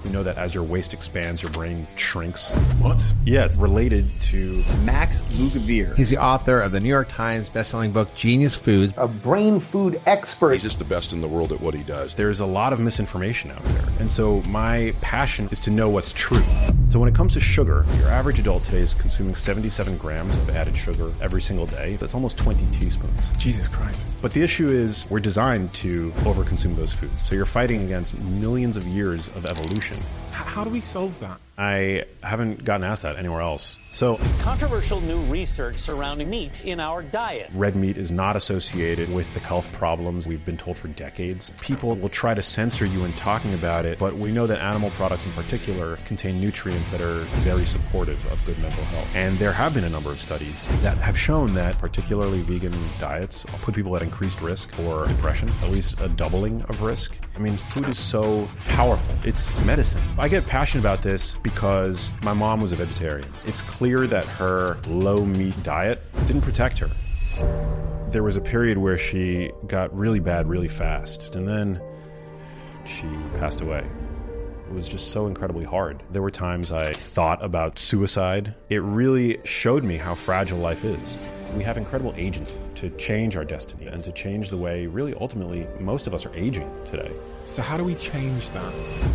You know that as your waist expands, your brain shrinks. What? Yeah, it's related to Max Lugavere. He's the author of the New York Times bestselling book, Genius Foods. A brain food expert. He's just the best in the world at what he does. There's a lot of misinformation out there. And so my passion is to know what's true. So when it comes to sugar, your average adult today is consuming 77 grams of added sugar every single day. That's almost 20 teaspoons. Jesus Christ. But the issue is we're designed to overconsume those foods. So you're fighting against millions of years of evolution. How do we solve that? I haven't gotten asked that anywhere else. So controversial new research surrounding meat in our diet. Red meat is not associated with the health problems we've been told for decades. People will try to censor you in talking about it, but we know that animal products in particular contain nutrients that are very supportive of good mental health. And there have been a number of studies that have shown that particularly vegan diets put people at increased risk for depression, at least a doubling of risk. I mean, food is so powerful. It's medicine. I get passionate about this because my mom was a vegetarian. It's clear that her low meat diet didn't protect her. There was a period where she got really bad really fast, and then she passed away. It was just so incredibly hard. There were times I thought about suicide. It really showed me how fragile life is. We have incredible agency to change our destiny and to change the way, really, ultimately, most of us are aging today. So how do we change that?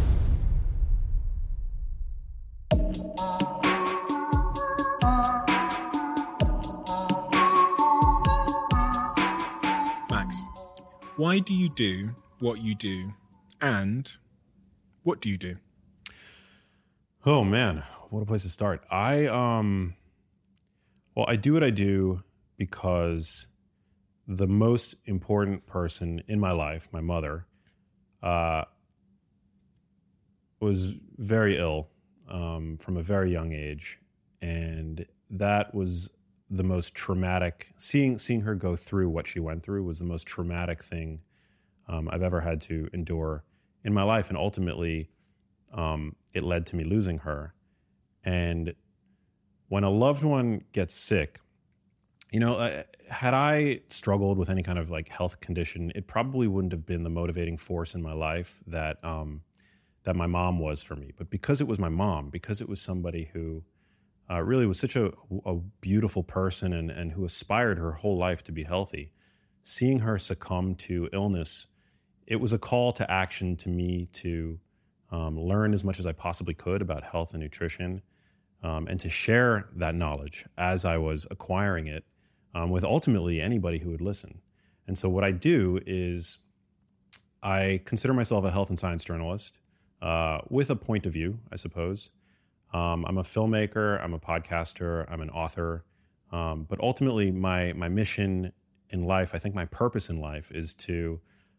Max, why do you do what you do, and what do you do? Oh man, what a place to start. I do what I do because the most important person in my life, my mother, was very ill from a very young age, and that was the most traumatic. Seeing her go through what she went through was the most traumatic thing I've ever had to endure in my life, and ultimately, it led to me losing her. And when a loved one gets sick, you know, had I struggled with any kind of like health condition, it probably wouldn't have been the motivating force in my life that that my mom was for me. But because it was my mom, because it was somebody who really was such a beautiful person and who aspired her whole life to be healthy, seeing her succumb to illness, it was a call to action to me to learn as much as I possibly could about health and nutrition, and to share that knowledge as I was acquiring it with ultimately anybody who would listen. And so what I do is I consider myself a health and science journalist with a point of view, I suppose. I'm a filmmaker, I'm a podcaster, I'm an author, but ultimately my mission in life, I think my purpose in life is to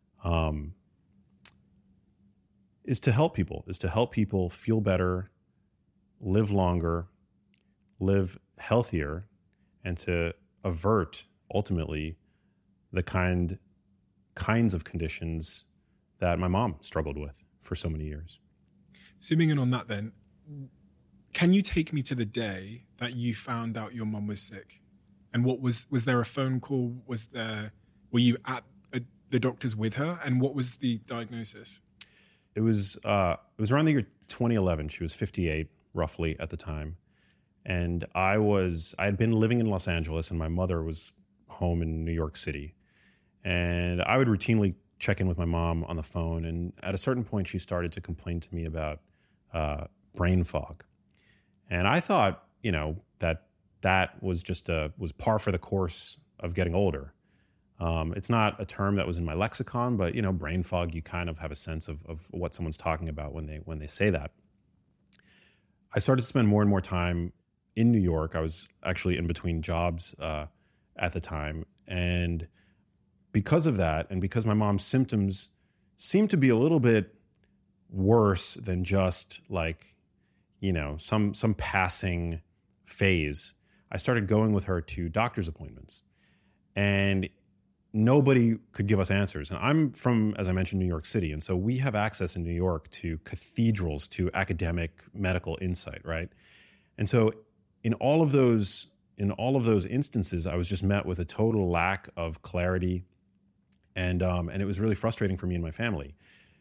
help people feel better, live longer, live healthier, and to avert ultimately the kinds of conditions that my mom struggled with for so many years. Zooming in on that then, can you take me to the day that you found out your mum was sick? And what was there a phone call? Were you at the doctor's with her? And what was the diagnosis? It was around the year 2011. She was 58 roughly at the time. And I had been living in Los Angeles and my mother was home in New York City. And I would routinely check in with my mom on the phone. And at a certain point, she started to complain to me about brain fog. And I thought, you know, that was just was par for the course of getting older. It's not a term that was in my lexicon, but, you know, brain fog, you kind of have a sense of what someone's talking about when they say that. I started to spend more and more time in New York. I was actually in between jobs at the time. And because of that, and because my mom's symptoms seemed to be a little bit worse than just like, you know, some passing phase, I started going with her to doctor's appointments. And nobody could give us answers. And I'm from, as I mentioned, New York City. And so we have access in New York to cathedrals, to academic medical insight, right? And so in all of those instances, I was just met with a total lack of clarity. And it was really frustrating for me and my family.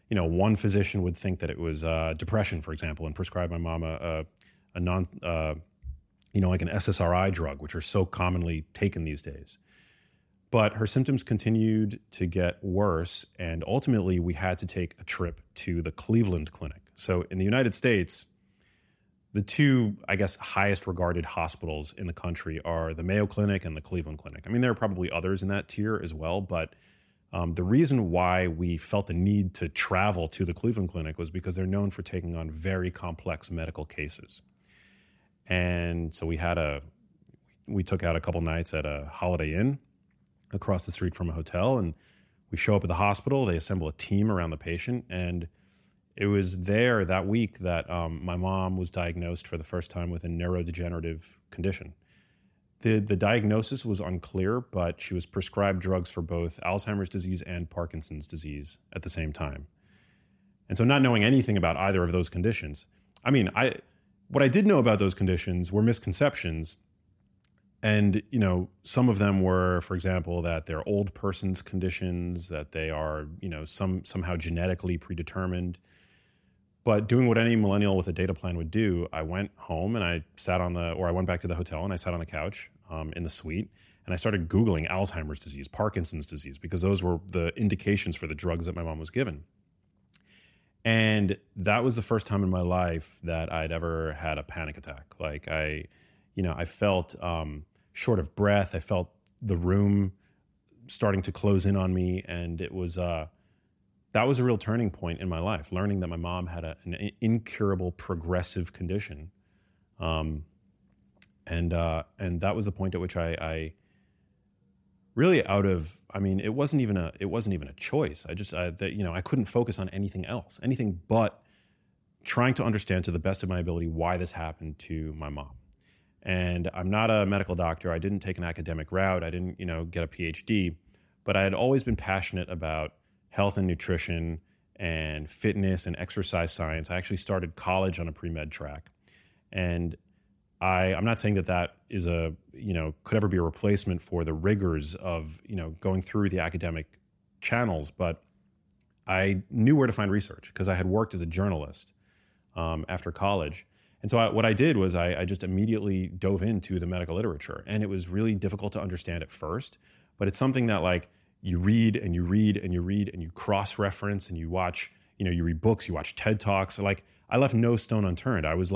one physician would think that it was depression, for example, and prescribe my mom a non, like an SSRI drug, which are so commonly taken these days. But her symptoms continued to get worse, and ultimately we had to take a trip to the Cleveland Clinic. So in the United States, the two, I guess, highest regarded hospitals in the country are the Mayo Clinic and the Cleveland Clinic. I mean, there are probably others in that tier as well, but the reason why we felt the need to travel to the Cleveland Clinic was because they're known for taking on very complex medical cases. And so we took out a couple nights at a Holiday Inn across the street from a hotel, and we show up at the hospital. They assemble a team around the patient, and it was there that week that my mom was diagnosed for the first time with a neurodegenerative condition. The diagnosis was unclear, but she was prescribed drugs for both Alzheimer's disease and Parkinson's disease at the same time. And so not knowing anything about either of those conditions, what I did know about those conditions were misconceptions. And, some of them were, for example, that they're old person's conditions, that they are, somehow genetically predetermined. But doing what any millennial with a data plan would do, I went home and I went back to the hotel and I sat on the couch in the suite and I started Googling Alzheimer's disease, Parkinson's disease, because those were the indications for the drugs that my mom was given. And that was the first time in my life that I'd ever had a panic attack. Like I felt short of breath. I felt the room starting to close in on me. And it was, that was a real turning point in my life, learning that my mom had an incurable progressive condition. And that was the point at which I really it wasn't even a choice. I couldn't focus on anything but trying to understand to the best of my ability why this happened to my mom. And I'm not a medical doctor. I didn't take an academic route. I didn't, get a PhD, but I had always been passionate about health and nutrition and fitness and exercise science. I actually started college on a pre-med track. And I'm not saying that is could ever be a replacement for the rigors of, going through the academic channels, but I knew where to find research because I had worked as a journalist after college. And so what I did was I just immediately dove into the medical literature, and it was really difficult to understand at first, but it's something that you read and you read and you read and you cross-reference and you watch, you read books, you watch TED Talks. I left no stone unturned. I was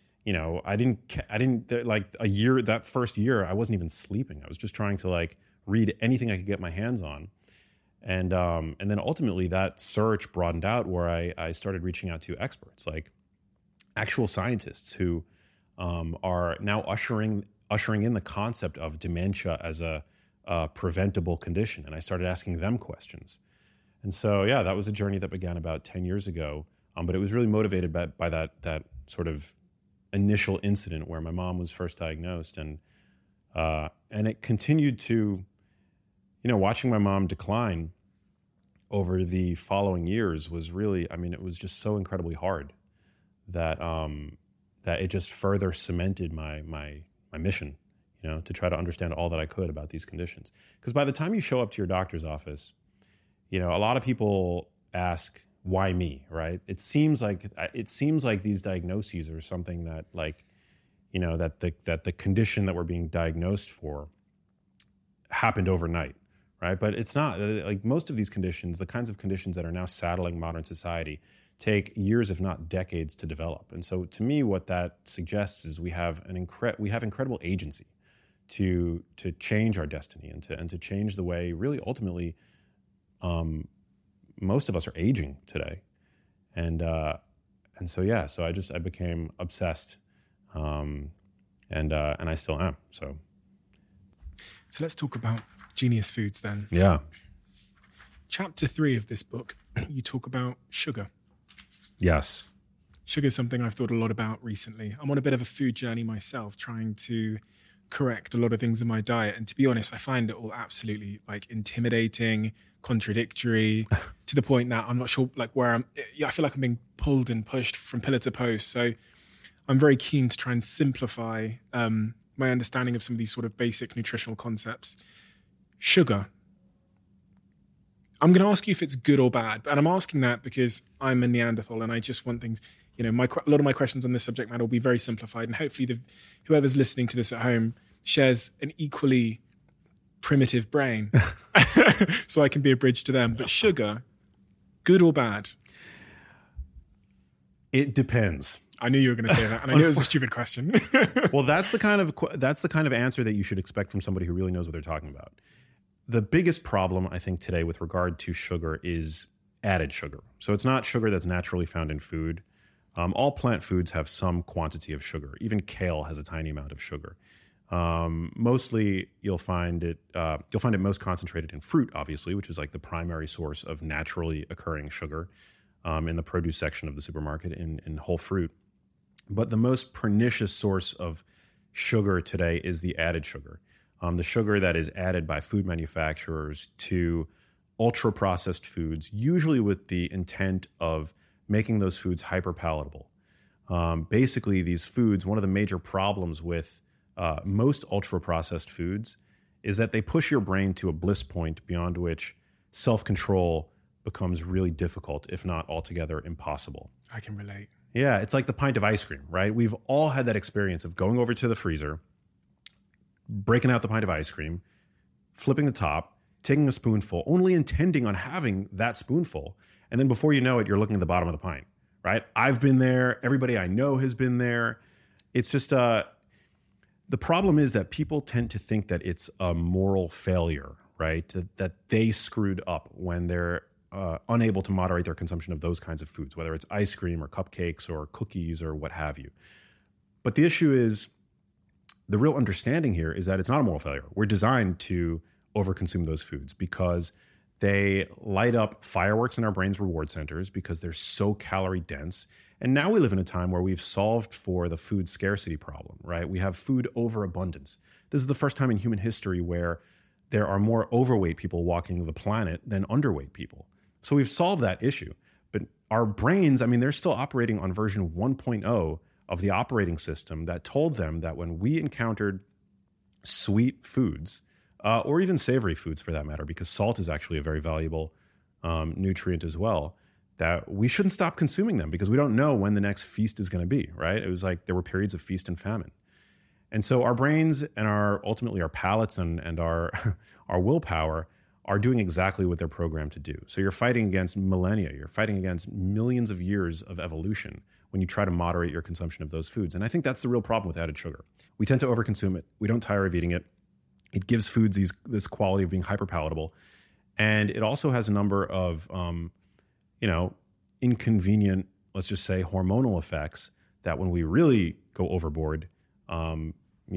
that first year, I wasn't even sleeping. I was just trying to read anything I could get my hands on. And then ultimately that search broadened out where I started reaching out to experts, like actual scientists who are now ushering in the concept of dementia as a preventable condition. And I started asking them questions. And so, yeah, that was a journey that began about 10 years ago. But it was really motivated by that sort of initial incident where my mom was first diagnosed. And it continued to, watching my mom decline over the following years was really, it was just so incredibly hard that it just further cemented my mission, to try to understand all that I could about these conditions. Because by the time you show up to your doctor's office, a lot of people ask, why me, right? It seems like these diagnoses are something that that the condition that we're being diagnosed for happened overnight, right? But it's not. Most of these conditions, the kinds of conditions that are now saddling modern society, take years, if not decades, to develop. And so, to me, what that suggests is we have incredible agency to change our destiny and to change the way, really, ultimately, most of us are aging today. And so I became obsessed, and I still am. So let's talk about Genius Foods then. Yeah. Chapter 3 of this book, you talk about sugar. Yes. Sugar is something I've thought a lot about recently. I'm on a bit of a food journey myself, trying to correct a lot of things in my diet. And to be honest, I find it all absolutely intimidating, contradictory, to the point that I'm not sure where I feel like I'm being pulled and pushed from pillar to post. So I'm very keen to try and simplify my understanding of some of these sort of basic nutritional concepts. Sugar. I'm going to ask you if it's good or bad, and I'm asking that because I'm a Neanderthal and I just want things, a lot of my questions on this subject matter will be very simplified, and hopefully whoever's listening to this at home shares an equally primitive brain so I can be a bridge to them. But sugar, good or bad? It depends. I knew you were going to say that, and I knew it was a stupid question. Well, that's the kind of answer that you should expect from somebody who really knows what they're talking about. The biggest problem, I think, today with regard to sugar is added sugar. So it's not sugar that's naturally found in food. All plant foods have some quantity of sugar. Even kale has a tiny amount of sugar. Mostly, you'll find it most concentrated in fruit, obviously, which is like the primary source of naturally occurring sugar in the produce section of the supermarket in whole fruit. But the most pernicious source of sugar today is the added sugar. The sugar that is added by food manufacturers to ultra-processed foods, usually with the intent of making those foods hyper-palatable. Basically, these foods, one of the major problems with most ultra-processed foods is that they push your brain to a bliss point beyond which self-control becomes really difficult, if not altogether impossible. I can relate. Yeah, it's like the pint of ice cream, right? We've all had that experience of going over to the freezer, breaking out the pint of ice cream, flipping the top, taking a spoonful, only intending on having that spoonful. And then before you know it, you're looking at the bottom of the pint, right? I've been there. Everybody I know has been there. It's just, the problem is that people tend to think that it's a moral failure, right? That they screwed up when they're unable to moderate their consumption of those kinds of foods, whether it's ice cream or cupcakes or cookies or what have you. But the issue is, the real understanding here is that it's not a moral failure. We're designed to overconsume those foods because they light up fireworks in our brain's reward centers because they're so calorie dense. And now we live in a time where we've solved for the food scarcity problem, right? We have food overabundance. This is the first time in human history where there are more overweight people walking the planet than underweight people. So we've solved that issue. But our brains, they're still operating on version 1.0 of the operating system that told them that when we encountered sweet foods, or even savory foods for that matter, because salt is actually a very valuable nutrient as well, that we shouldn't stop consuming them because we don't know when the next feast is going to be, right? It was like there were periods of feast and famine. And so our brains and ultimately our palates and our willpower are doing exactly what they're programmed to do. So you're fighting against millennia, you're fighting against millions of years of evolution when you try to moderate your consumption of those foods. And I think that's the real problem with added sugar. We tend to overconsume it. We don't tire of eating it. It gives foods this quality of being hyperpalatable. And it also has a number of, inconvenient, let's just say, hormonal effects that when we really go overboard, aren't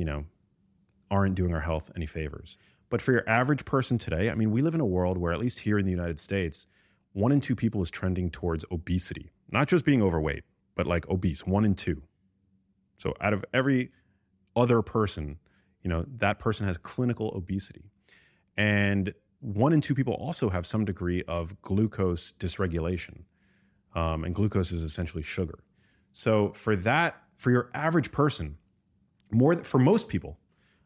doing our health any favors. But for your average person today, we live in a world where, at least here in the United States, 1 in 2 people is trending towards obesity. Not just being overweight, but like obese, 1 in 2. So out of every other person, that person has clinical obesity. And 1 in 2 people also have some degree of glucose dysregulation. And glucose is essentially sugar. So for your average person, for most people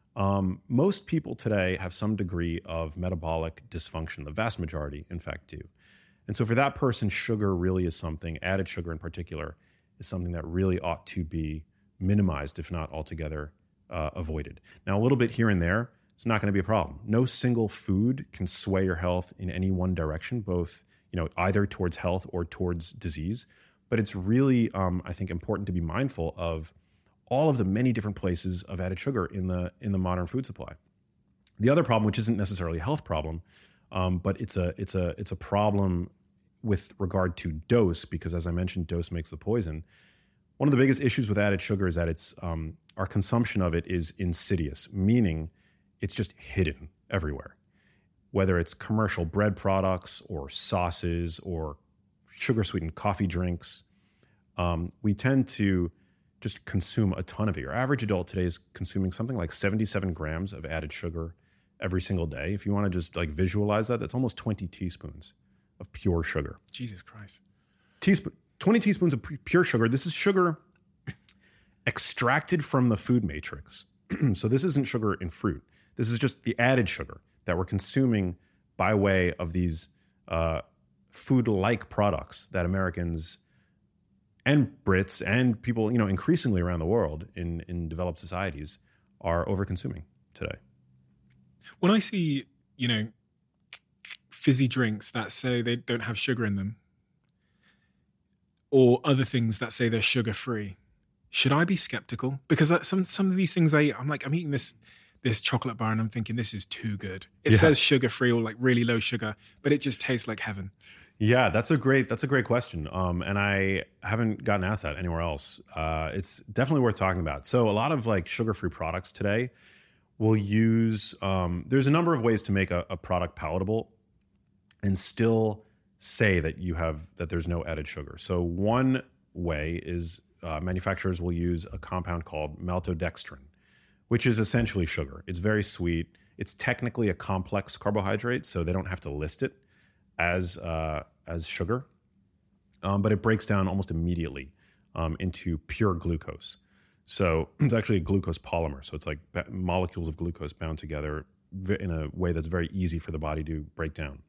today have some degree of metabolic dysfunction. The vast majority, in fact, do. And so for that person, sugar really is something, added sugar in particular, is something that really ought to be minimized, if not altogether avoided. Now, a little bit here and there, it's not going to be a problem. No single food can sway your health in any one direction, both either towards health or towards disease. But it's really, I think, important to be mindful of all of the many different places of added sugar in the modern food supply. The other problem, which isn't necessarily a health problem, but it's a problem with regard to dose, because as I mentioned, dose makes the poison. One of the biggest issues with added sugar is that it's our consumption of it is insidious, meaning it's just hidden everywhere. Whether it's commercial bread products or sauces or sugar-sweetened coffee drinks, we tend to just consume a ton of it. Your average adult today is consuming something like 77 grams of added sugar every single day. If you want to just visualize that, that's almost 20 teaspoons of pure sugar. Jesus Christ. 20 teaspoons of pure sugar. This is sugar extracted from the food matrix. So this isn't sugar in fruit. This is just the added sugar that we're consuming by way of these food-like products that Americans and Brits and people, increasingly around the world in developed societies are over-consuming today. When I see, fizzy drinks that say they don't have sugar in them, or other things that say they're sugar-free, should I be skeptical? Because some of these things I'm eating this chocolate bar and I'm thinking this is too good. It says sugar-free or like really low sugar, but it just tastes like heaven. Yeah, that's a great question. And I haven't gotten asked that anywhere else. It's definitely worth talking about. So a lot of like sugar-free products today will use, there's a number of ways to make a product palatable and still say that there's no added sugar. So one way is manufacturers will use a compound called maltodextrin, which is essentially sugar. It's very sweet. It's technically a complex carbohydrate, so they don't have to list it as sugar, but it breaks down almost immediately into pure glucose. So it's actually a glucose polymer. So it's like molecules of glucose bound together in a way that's very easy for the body to break down.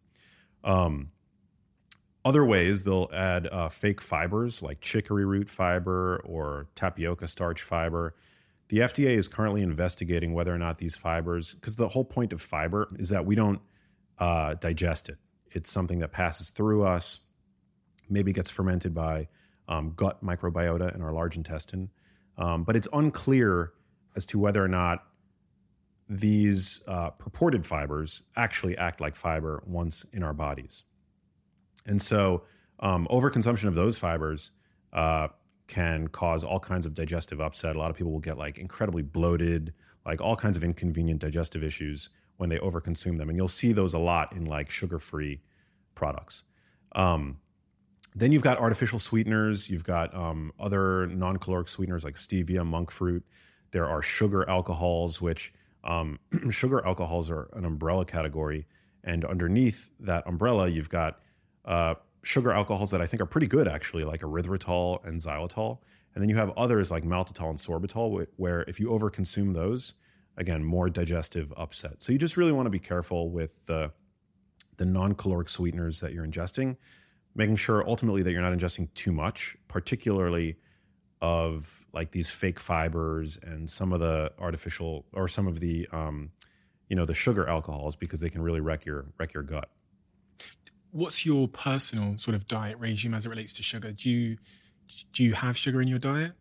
Other ways, they'll add fake fibers like chicory root fiber or tapioca starch fiber. The FDA is currently investigating whether or not these fibers, because the whole point of fiber is that we don't digest it. It's something that passes through us, maybe gets fermented by gut microbiota in our large intestine. But it's unclear as to whether or not these purported fibers actually act like fiber once in our bodies. And so overconsumption of those fibers can cause all kinds of digestive upset. A lot of people will get like incredibly bloated, like all kinds of inconvenient digestive issues when they overconsume them. And you'll see those a lot in like sugar-free products. Then you've got artificial sweeteners. You've got other non-caloric sweeteners like stevia, monk fruit. There are sugar alcohols, which sugar alcohols are an umbrella category. And underneath that umbrella, you've got sugar alcohols that I think are pretty good, actually, like erythritol and xylitol. And then you have others like maltitol and sorbitol, where if you overconsume those, again, more digestive upset. So you just really want to be careful with the non-caloric sweeteners that you're ingesting, making sure ultimately that you're not ingesting too much, particularly of like these fake fibers and some of the artificial or some of the the sugar alcohols, because they can really wreck your gut. What's your personal sort of diet regime as it relates to sugar? Do you have sugar in your diet?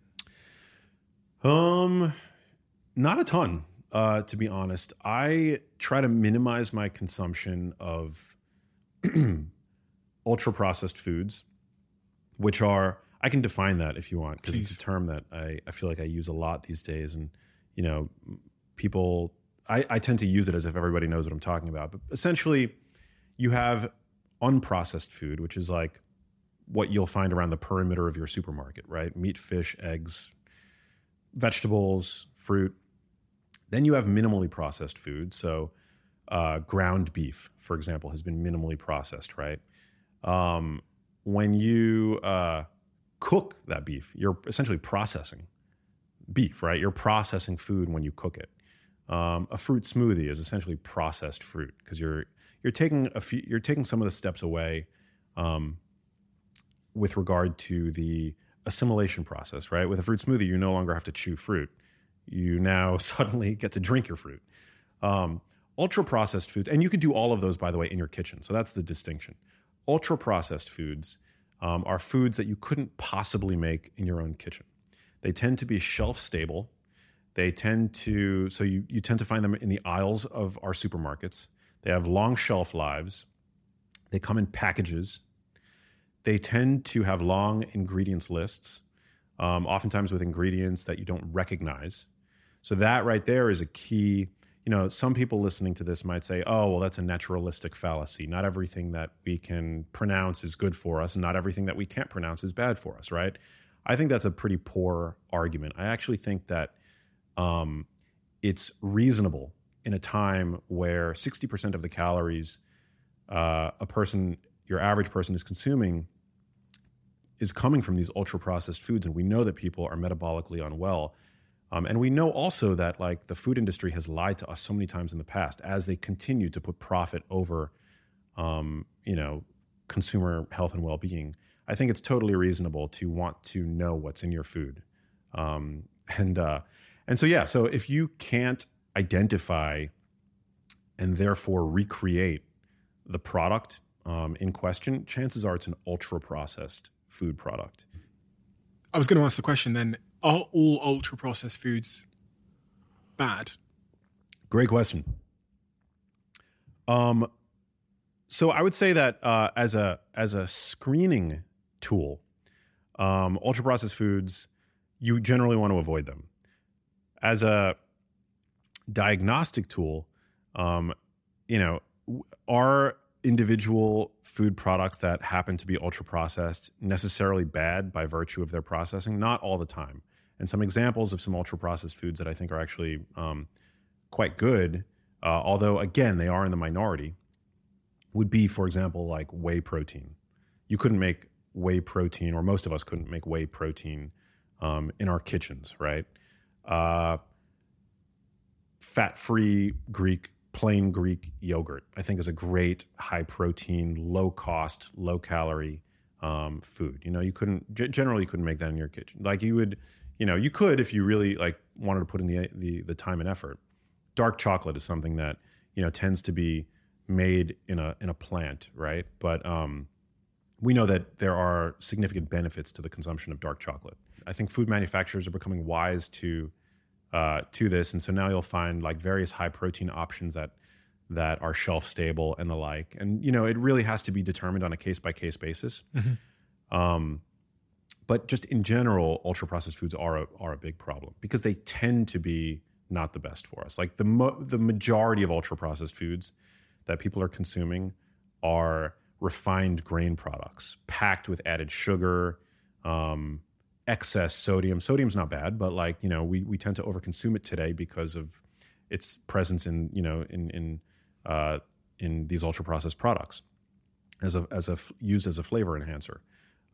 Not a ton, to be honest. I try to minimize my consumption of ultra processed foods, which are, I can define that if you want, because it's a term that I feel like I use a lot these days. And, people, I tend to use it as if everybody knows what I'm talking about. But essentially, you have unprocessed food, which is like what you'll find around the perimeter of your supermarket, right? Meat, fish, eggs, vegetables, fruit. Then you have minimally processed food. So ground beef, for example, has been minimally processed, right? When you cook that beef, you're essentially processing beef, right? You're processing food when you cook it. A fruit smoothie is essentially processed fruit, because you're taking some of the steps away with regard to the assimilation process, right? With a fruit smoothie, you no longer have to chew fruit. You now suddenly get to drink your fruit. Ultra processed foods, and you could do all of those, by the way, in your kitchen. So that's the distinction. Ultra processed foods are foods that you couldn't possibly make in your own kitchen. They tend to be shelf stable. They tend to, so you tend to find them in the aisles of our supermarkets. They have long shelf lives. They come in packages. They tend to have long ingredients lists, oftentimes with ingredients that you don't recognize. So that right there is a key. Some people listening to this might say, oh, well, that's a naturalistic fallacy. Not everything that we can pronounce is good for us, and not everything that we can't pronounce is bad for us, right? I think that's a pretty poor argument. I actually think that it's reasonable in a time where 60% of the calories your average person is consuming is coming from these ultra-processed foods, and we know that people are metabolically unwell. And we know also that like the food industry has lied to us so many times in the past as they continue to put profit over, consumer health and well-being, I think it's totally reasonable to want to know what's in your food. And so if you can't identify and therefore recreate the product in question, chances are it's an ultra-processed food product. I was going to ask the question then, are all ultra-processed foods bad? Great question. So I would say that as a screening tool, ultra-processed foods, you generally want to avoid them. As a diagnostic tool, are individual food products that happen to be ultra-processed necessarily bad by virtue of their processing? Not all the time. And some examples of some ultra-processed foods that I think are actually quite good, although, again, they are in the minority, would be, for example, like whey protein. You couldn't make whey protein, or most of us couldn't make whey protein in our kitchens, right? Fat-free plain Greek yogurt, I think, is a great high-protein, low-cost, low-calorie food. You generally couldn't make that in your kitchen. Like you would, you could if you really wanted to put in the time and effort. Dark chocolate is something that tends to be made in a plant, right? But we know that there are significant benefits to the consumption of dark chocolate. I think food manufacturers are becoming wise to this, and so now you'll find various high protein options that are shelf stable and the like. And it really has to be determined on a case by case basis. Mm-hmm. But just in general, ultra processed foods are a big problem because they tend to be not the best for us. Like the majority of ultra processed foods that people are consuming are refined grain products packed with added sugar, excess sodium. Sodium's not bad, but we tend to overconsume it today because of its presence in these ultra processed products used as a flavor enhancer.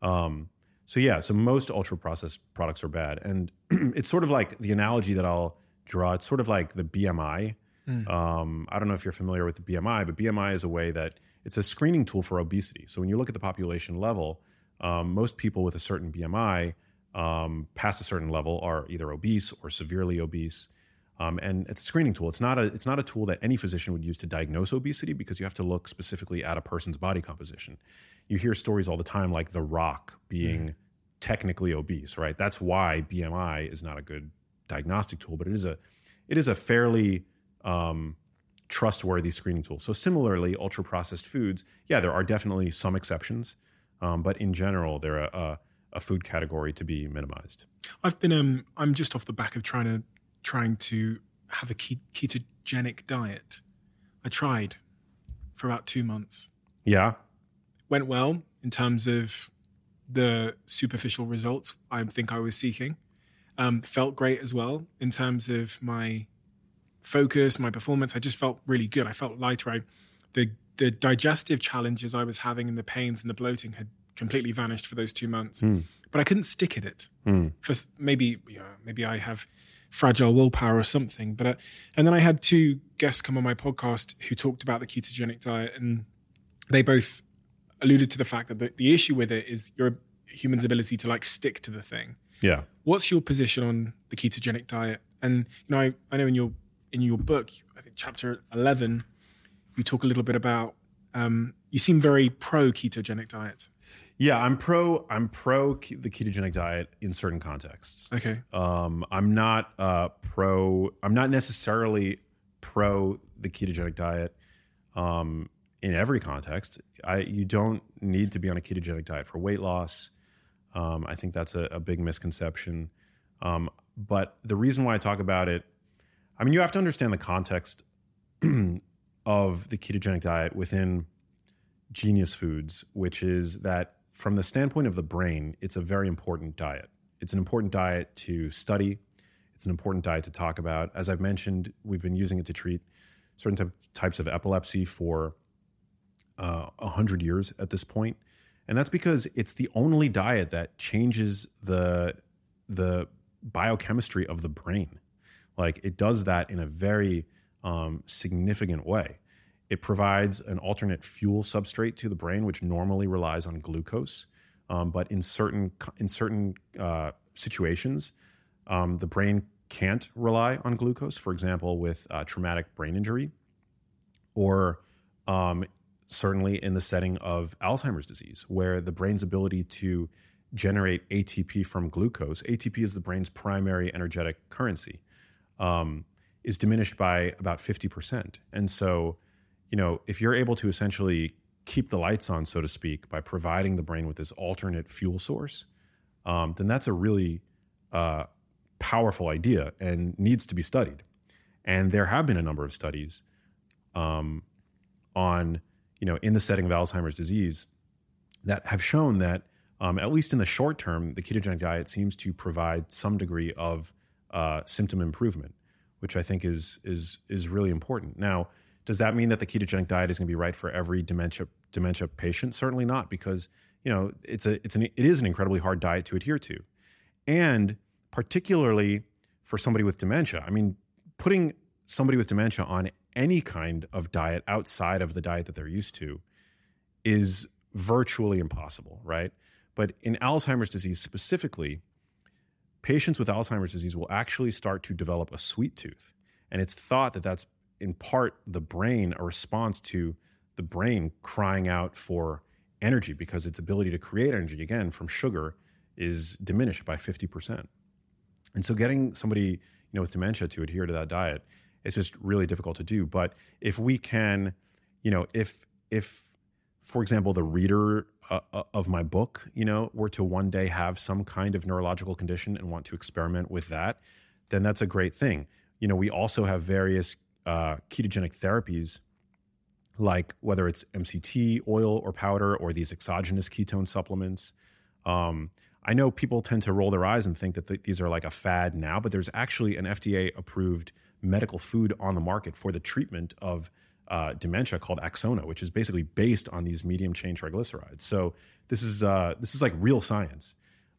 So most ultra processed products are bad, and it's sort of like the analogy that I'll draw. It's sort of like the BMI. I don't know if you're familiar with the BMI, but BMI is a way that it's a screening tool for obesity. So when you look at the population level, most people with a certain BMI past a certain level are either obese or severely obese. And it's a screening tool. It's not a tool that any physician would use to diagnose obesity because you have to look specifically at a person's body composition. You hear stories all the time like The Rock being technically obese, right? That's why BMI is not a good diagnostic tool, but it is a fairly trustworthy screening tool. So similarly, ultra-processed foods, there are definitely some exceptions, but in general, they're a food category to be minimized. I've been I'm just off the back of trying to have a ketogenic diet. I tried for about 2 months. Yeah. Went well in terms of the superficial results I think I was seeking. Felt great as well in terms of my focus, my performance. I just felt really good. I felt lighter. The digestive challenges I was having and the pains and the bloating had completely vanished for those 2 months. But I couldn't stick at it. For maybe I have fragile willpower or something. And then I had 2 guests come on my podcast who talked about the ketogenic diet, and they both alluded to the fact that the issue with it is your human's ability to stick to the thing. Yeah. What's your position on the ketogenic diet? And I know in your book, I think chapter 11, you talk a little bit about you seem very pro ketogenic diet. Yeah, I'm pro the ketogenic diet in certain contexts. Okay. I'm not necessarily pro the ketogenic diet in every context. You don't need to be on a ketogenic diet for weight loss. I think that's a big misconception. But the reason why I talk about it, you have to understand the context of the ketogenic diet within Genius Foods, which is that from the standpoint of the brain, it's a very important diet. It's an important diet to study. It's an important diet to talk about. As I've mentioned, we've been using it to treat certain types of epilepsy for 100 years at this point. And that's because it's the only diet that changes the biochemistry of the brain. It does that in a very significant way. It provides an alternate fuel substrate to the brain, which normally relies on glucose. But in certain situations, the brain can't rely on glucose. For example, with traumatic brain injury, or certainly in the setting of Alzheimer's disease, where the brain's ability to generate ATP from glucose, ATP is the brain's primary energetic currency, is diminished by about 50%. And so, if you're able to essentially keep the lights on, so to speak, by providing the brain with this alternate fuel source, then that's a really powerful idea and needs to be studied. And there have been a number of studies on, in the setting of Alzheimer's disease that have shown that, at least in the short term, the ketogenic diet seems to provide some degree of symptom improvement, which I think is really important. Now, does that mean that the ketogenic diet is going to be right for every dementia patient? Certainly not, because it is an incredibly hard diet to adhere to, and particularly for somebody with dementia. I mean, putting somebody with dementia on any kind of diet outside of the diet that they're used to is virtually impossible, right? But in Alzheimer's disease specifically, patients with Alzheimer's disease will actually start to develop a sweet tooth, and it's thought that that's in part the brain, a response to the brain crying out for energy, because its ability to create energy, again, from sugar is diminished by 50%. And so getting somebody, with dementia to adhere to that diet is just really difficult to do. But if we can, if for example, the reader of my book, were to one day have some kind of neurological condition and want to experiment with that, then that's a great thing. We also have various ketogenic therapies, like whether it's MCT oil or powder or these exogenous ketone supplements. I know people tend to roll their eyes and think that these are like a fad now, but there's actually an FDA-approved medical food on the market for the treatment of dementia called Axona, which is basically based on these medium-chain triglycerides. So this is like real science.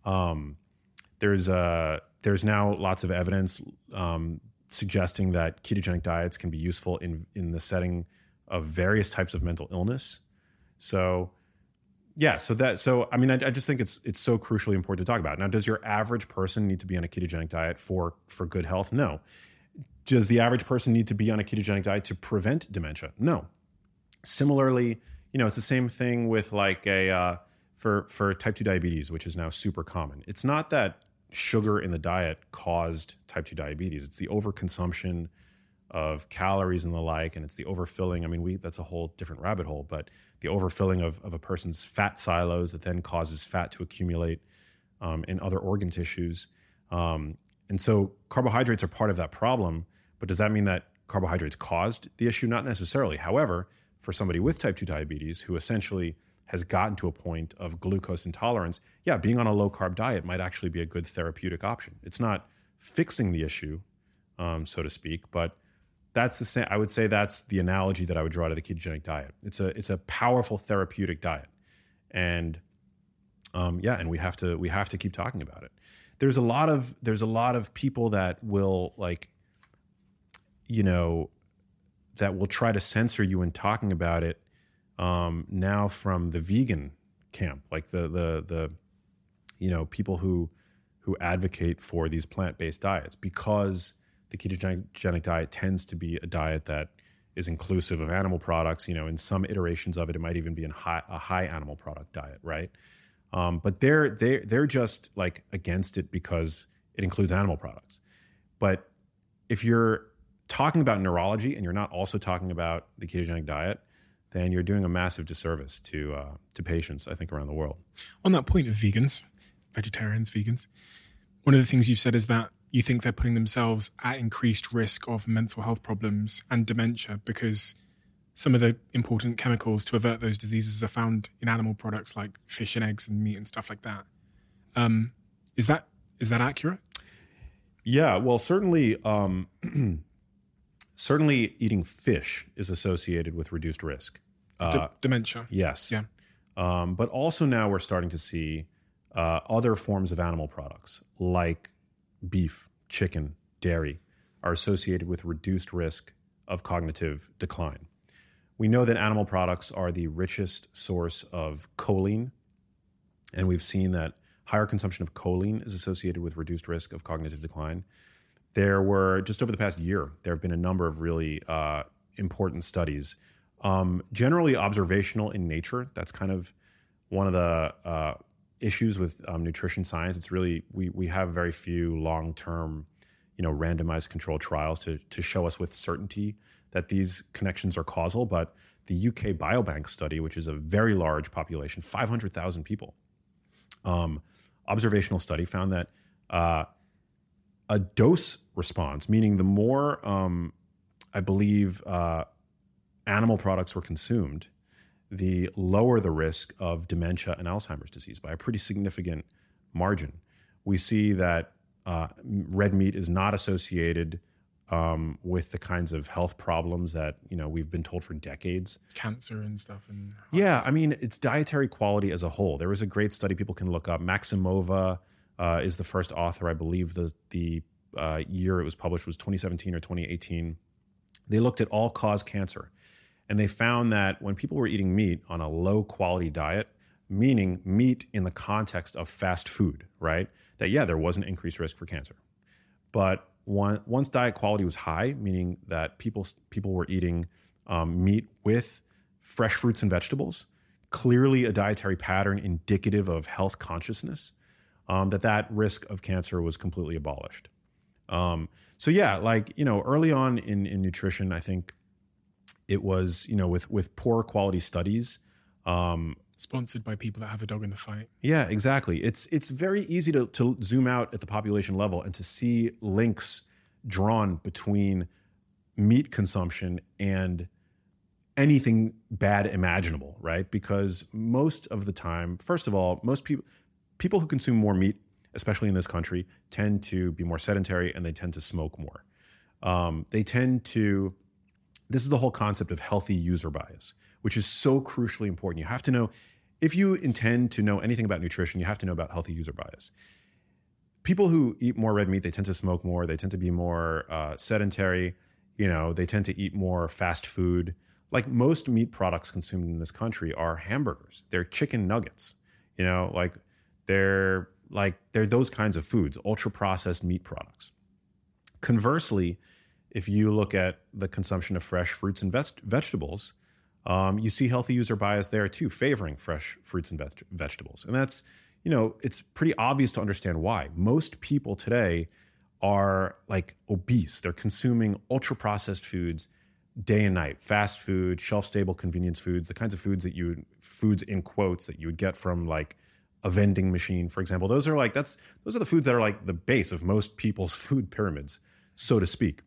There's now lots of evidence suggesting that ketogenic diets can be useful in the setting of various types of mental illness. So I just think it's so crucially important to talk about. Now, does your average person need to be on a ketogenic diet for good health? No. Does the average person need to be on a ketogenic diet to prevent dementia? No. Similarly, it's the same thing with like for type 2 diabetes, which is now super common. It's not that sugar in the diet caused type 2 diabetes. It's the overconsumption of calories and the like, and it's the overfilling. I mean, that's a whole different rabbit hole, but the overfilling of a person's fat silos that then causes fat to accumulate in other organ tissues. And so carbohydrates are part of that problem, but does that mean that carbohydrates caused the issue? Not necessarily. However, for somebody with type 2 diabetes who essentially has gotten to a point of glucose intolerance, being on a low-carb diet might actually be a good therapeutic option. It's not fixing the issue, so to speak, but that's the same. I would say that's the analogy that I would draw to the ketogenic diet. It's a powerful therapeutic diet, and and we have to keep talking about it. There's a lot of people that will that will try to censor you in talking about it. Now from the vegan camp, like the people who advocate for these plant-based diets, because the ketogenic diet tends to be a diet that is inclusive of animal products. In some iterations of it, it might even be a high animal product diet, right? But they're just like against it because it includes animal products. But if you're talking about neurology and you're not also talking about the ketogenic diet, then you're doing a massive disservice to patients, I think, around the world. On that point of vegans, vegetarians, vegans, one of the things you've said is that you think they're putting themselves at increased risk of mental health problems and dementia because some of the important chemicals to avert those diseases are found in animal products like fish and eggs and meat and stuff like that. Is that accurate? Yeah, well, certainly eating fish is associated with reduced risk. Dementia. Yes. Yeah. But also now we're starting to see other forms of animal products like beef, chicken, dairy are associated with reduced risk of cognitive decline, We know that animal products are the richest source of choline, and we've seen that higher consumption of choline is associated with reduced risk of cognitive decline. There were, just over the past year, there have been a number of really important studies, generally observational in nature. That's kind of one of the issues with nutrition science. It's really, we have very few long-term, randomized controlled trials to show us with certainty that these connections are causal. But the UK Biobank study, which is a very large population, 500,000 people, observational study, found that a dose response, meaning the more, I believe, animal products were consumed, the lower the risk of dementia and Alzheimer's disease by a pretty significant margin. We see that red meat is not associated with the kinds of health problems that we've been told for decades. Cancer and stuff. And yeah, I mean, it's dietary quality as a whole. There was a great study people can look up. Maximova is the first author. I believe the year it was published was 2017 or 2018. They looked at all-cause cancer, and they found that when people were eating meat on a low-quality diet, meaning meat in the context of fast food, right, that, yeah, there was an increased risk for cancer. But once diet quality was high, meaning that people were eating meat with fresh fruits and vegetables, clearly a dietary pattern indicative of health consciousness, that risk of cancer was completely abolished. So yeah, early on in nutrition, I think it was, with poor quality studies. Sponsored by people that have a dog in the fight. Yeah, exactly. It's very easy to zoom out at the population level and to see links drawn between meat consumption and anything bad imaginable, right? Because most of the time, first of all, most people who consume more meat, especially in this country, tend to be more sedentary and they tend to smoke more. This is the whole concept of healthy user bias, which is so crucially important. You have to know, if you intend to know anything about nutrition, you have to know about healthy user bias. People who eat more red meat, they tend to smoke more, they tend to be more sedentary, they tend to eat more fast food. Like most meat products consumed in this country are hamburgers, they're chicken nuggets, they're those kinds of foods, ultra processed meat products. Conversely, if you look at the consumption of fresh fruits and vegetables, you see healthy user bias there too, favoring fresh fruits and vegetables. And that's, it's pretty obvious to understand why. Most people today are obese. They're consuming ultra processed foods day and night, fast food, shelf stable convenience foods, the kinds of foods foods in quotes that you would get from a vending machine, for example. Those are the foods that are the base of most people's food pyramids, so to speak.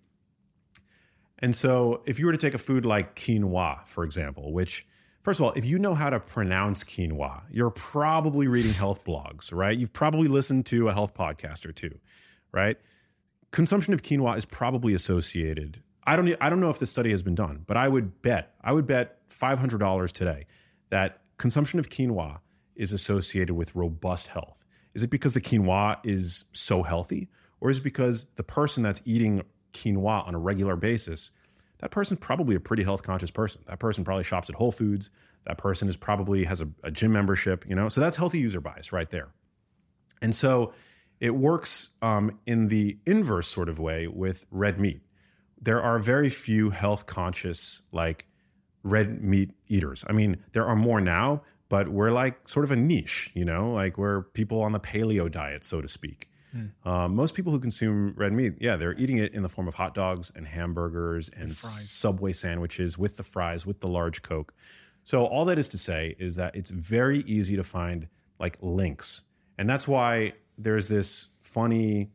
And so if you were to take a food like quinoa, for example, which, first of all, if you know how to pronounce quinoa, you're probably reading health blogs, right? You've probably listened to a health podcast or two, right? Consumption of quinoa is probably associated. I don't know if this study has been done, but I would bet $500 today that consumption of quinoa is associated with robust health. Is it because the quinoa is so healthy, or is it because the person that's eating quinoa on a regular basis, that person's probably a pretty health conscious person? That person probably shops at Whole Foods. That person probably has a gym membership, so that's healthy user bias right there. And so it works in the inverse sort of way with red meat. There are very few health conscious red meat eaters. I mean, there are more now, but we're sort of a niche, we're people on the paleo diet, so to speak. Most people who consume red meat, yeah, they're eating it in the form of hot dogs and hamburgers and Subway sandwiches with the fries, with the large Coke. So all that is to say is that it's very easy to find links. And that's why there's this funny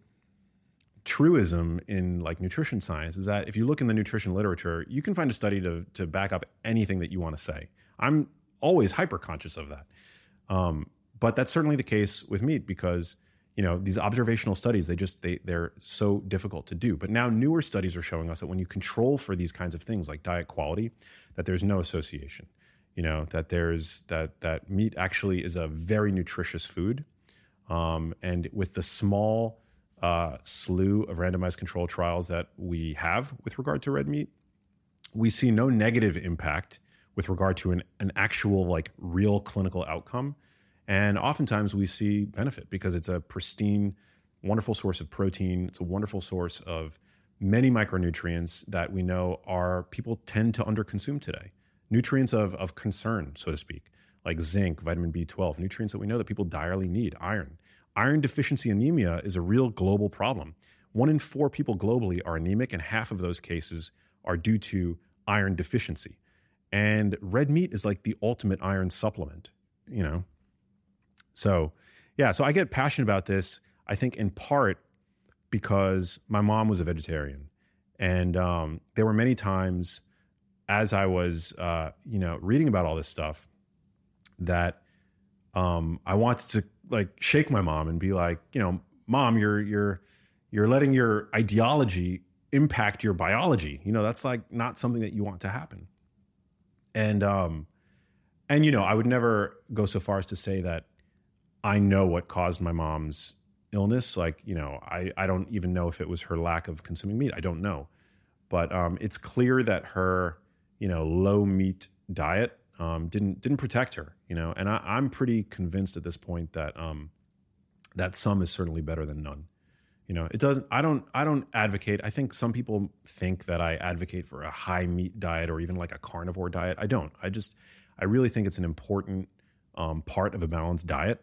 truism in nutrition science, is that if you look in the nutrition literature, you can find a study to back up anything that you want to say. I'm always hyper conscious of that. But that's certainly the case with meat because these observational studies, they're so difficult to do. But now newer studies are showing us that when you control for these kinds of things like diet quality, that there's no association. That meat actually is a very nutritious food. And with the small slew of randomized control trials that we have with regard to red meat, we see no negative impact with regard to an actual like real clinical outcome. And oftentimes we see benefit because it's a pristine, wonderful source of protein. It's a wonderful source of many micronutrients that we know people tend to underconsume today. Nutrients of concern, so to speak, like zinc, vitamin B12, nutrients that we know that people direly need, iron. Iron deficiency anemia is a real global problem. 1 in 4 people globally are anemic, and half of those cases are due to iron deficiency. And red meat is like the ultimate iron supplement, you know? So, yeah, so I get passionate about this, I think in part because my mom was a vegetarian. And there were many times as I was, reading about all this stuff that I wanted to like shake my mom and be like, Mom, you're letting your ideology impact your biology. That's like not something that you want to happen. And I would never go so far as to say that I know what caused my mom's illness. Like, I don't even know if it was her lack of consuming meat. I don't know. But it's clear that her, low meat diet didn't protect her, and I'm pretty convinced at this point that that some is certainly better than none. It doesn't, I don't advocate. I think some people think that I advocate for a high meat diet or even like a carnivore diet. I don't. I really think it's an important part of a balanced diet,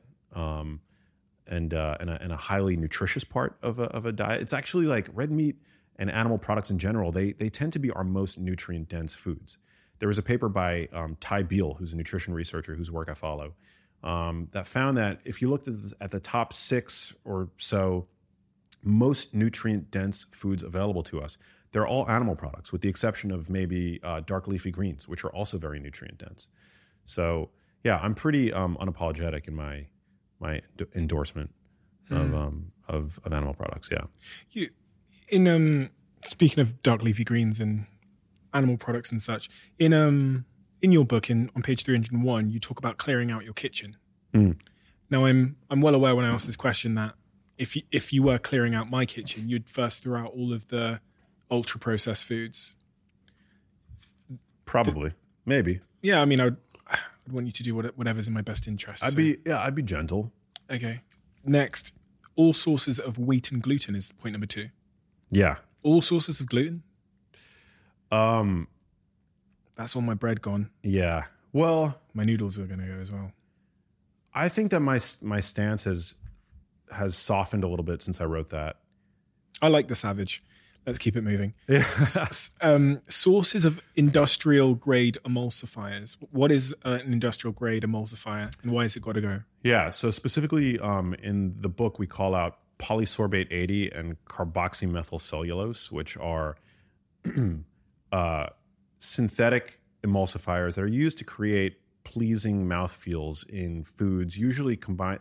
and a highly nutritious part of a diet. It's actually like red meat and animal products in general. They tend to be our most nutrient dense foods. There was a paper by Ty Beal, who's a nutrition researcher whose work I follow, that found that if you looked at the top 6 or so most nutrient-dense foods available to us, they're all animal products, with the exception of maybe dark leafy greens, which are also very nutrient-dense. So, yeah, I'm pretty unapologetic in my endorsement of animal products. Yeah. Speaking of dark leafy greens and animal products and such, in your book on page 301, you talk about clearing out your kitchen. Now, I'm well aware when I ask this question that if you were clearing out my kitchen, you'd first throw out all of the ultra processed foods. Probably, maybe. Yeah, I mean, I'd want you to do whatever's in my best interest. I'd be gentle. Okay. Next, all sources of wheat and gluten is point number 2. Yeah. All sources of gluten. That's all my bread gone. Yeah. Well, my noodles are going to go as well. I think that my stance has softened a little bit since I wrote that. I like the savage. Let's keep it moving. Sources of industrial grade emulsifiers. What is an industrial grade emulsifier and why has it got to go? Yeah. So specifically in the book, we call out polysorbate 80 and carboxymethylcellulose, which are synthetic emulsifiers that are used to create pleasing mouthfeels in foods, usually combine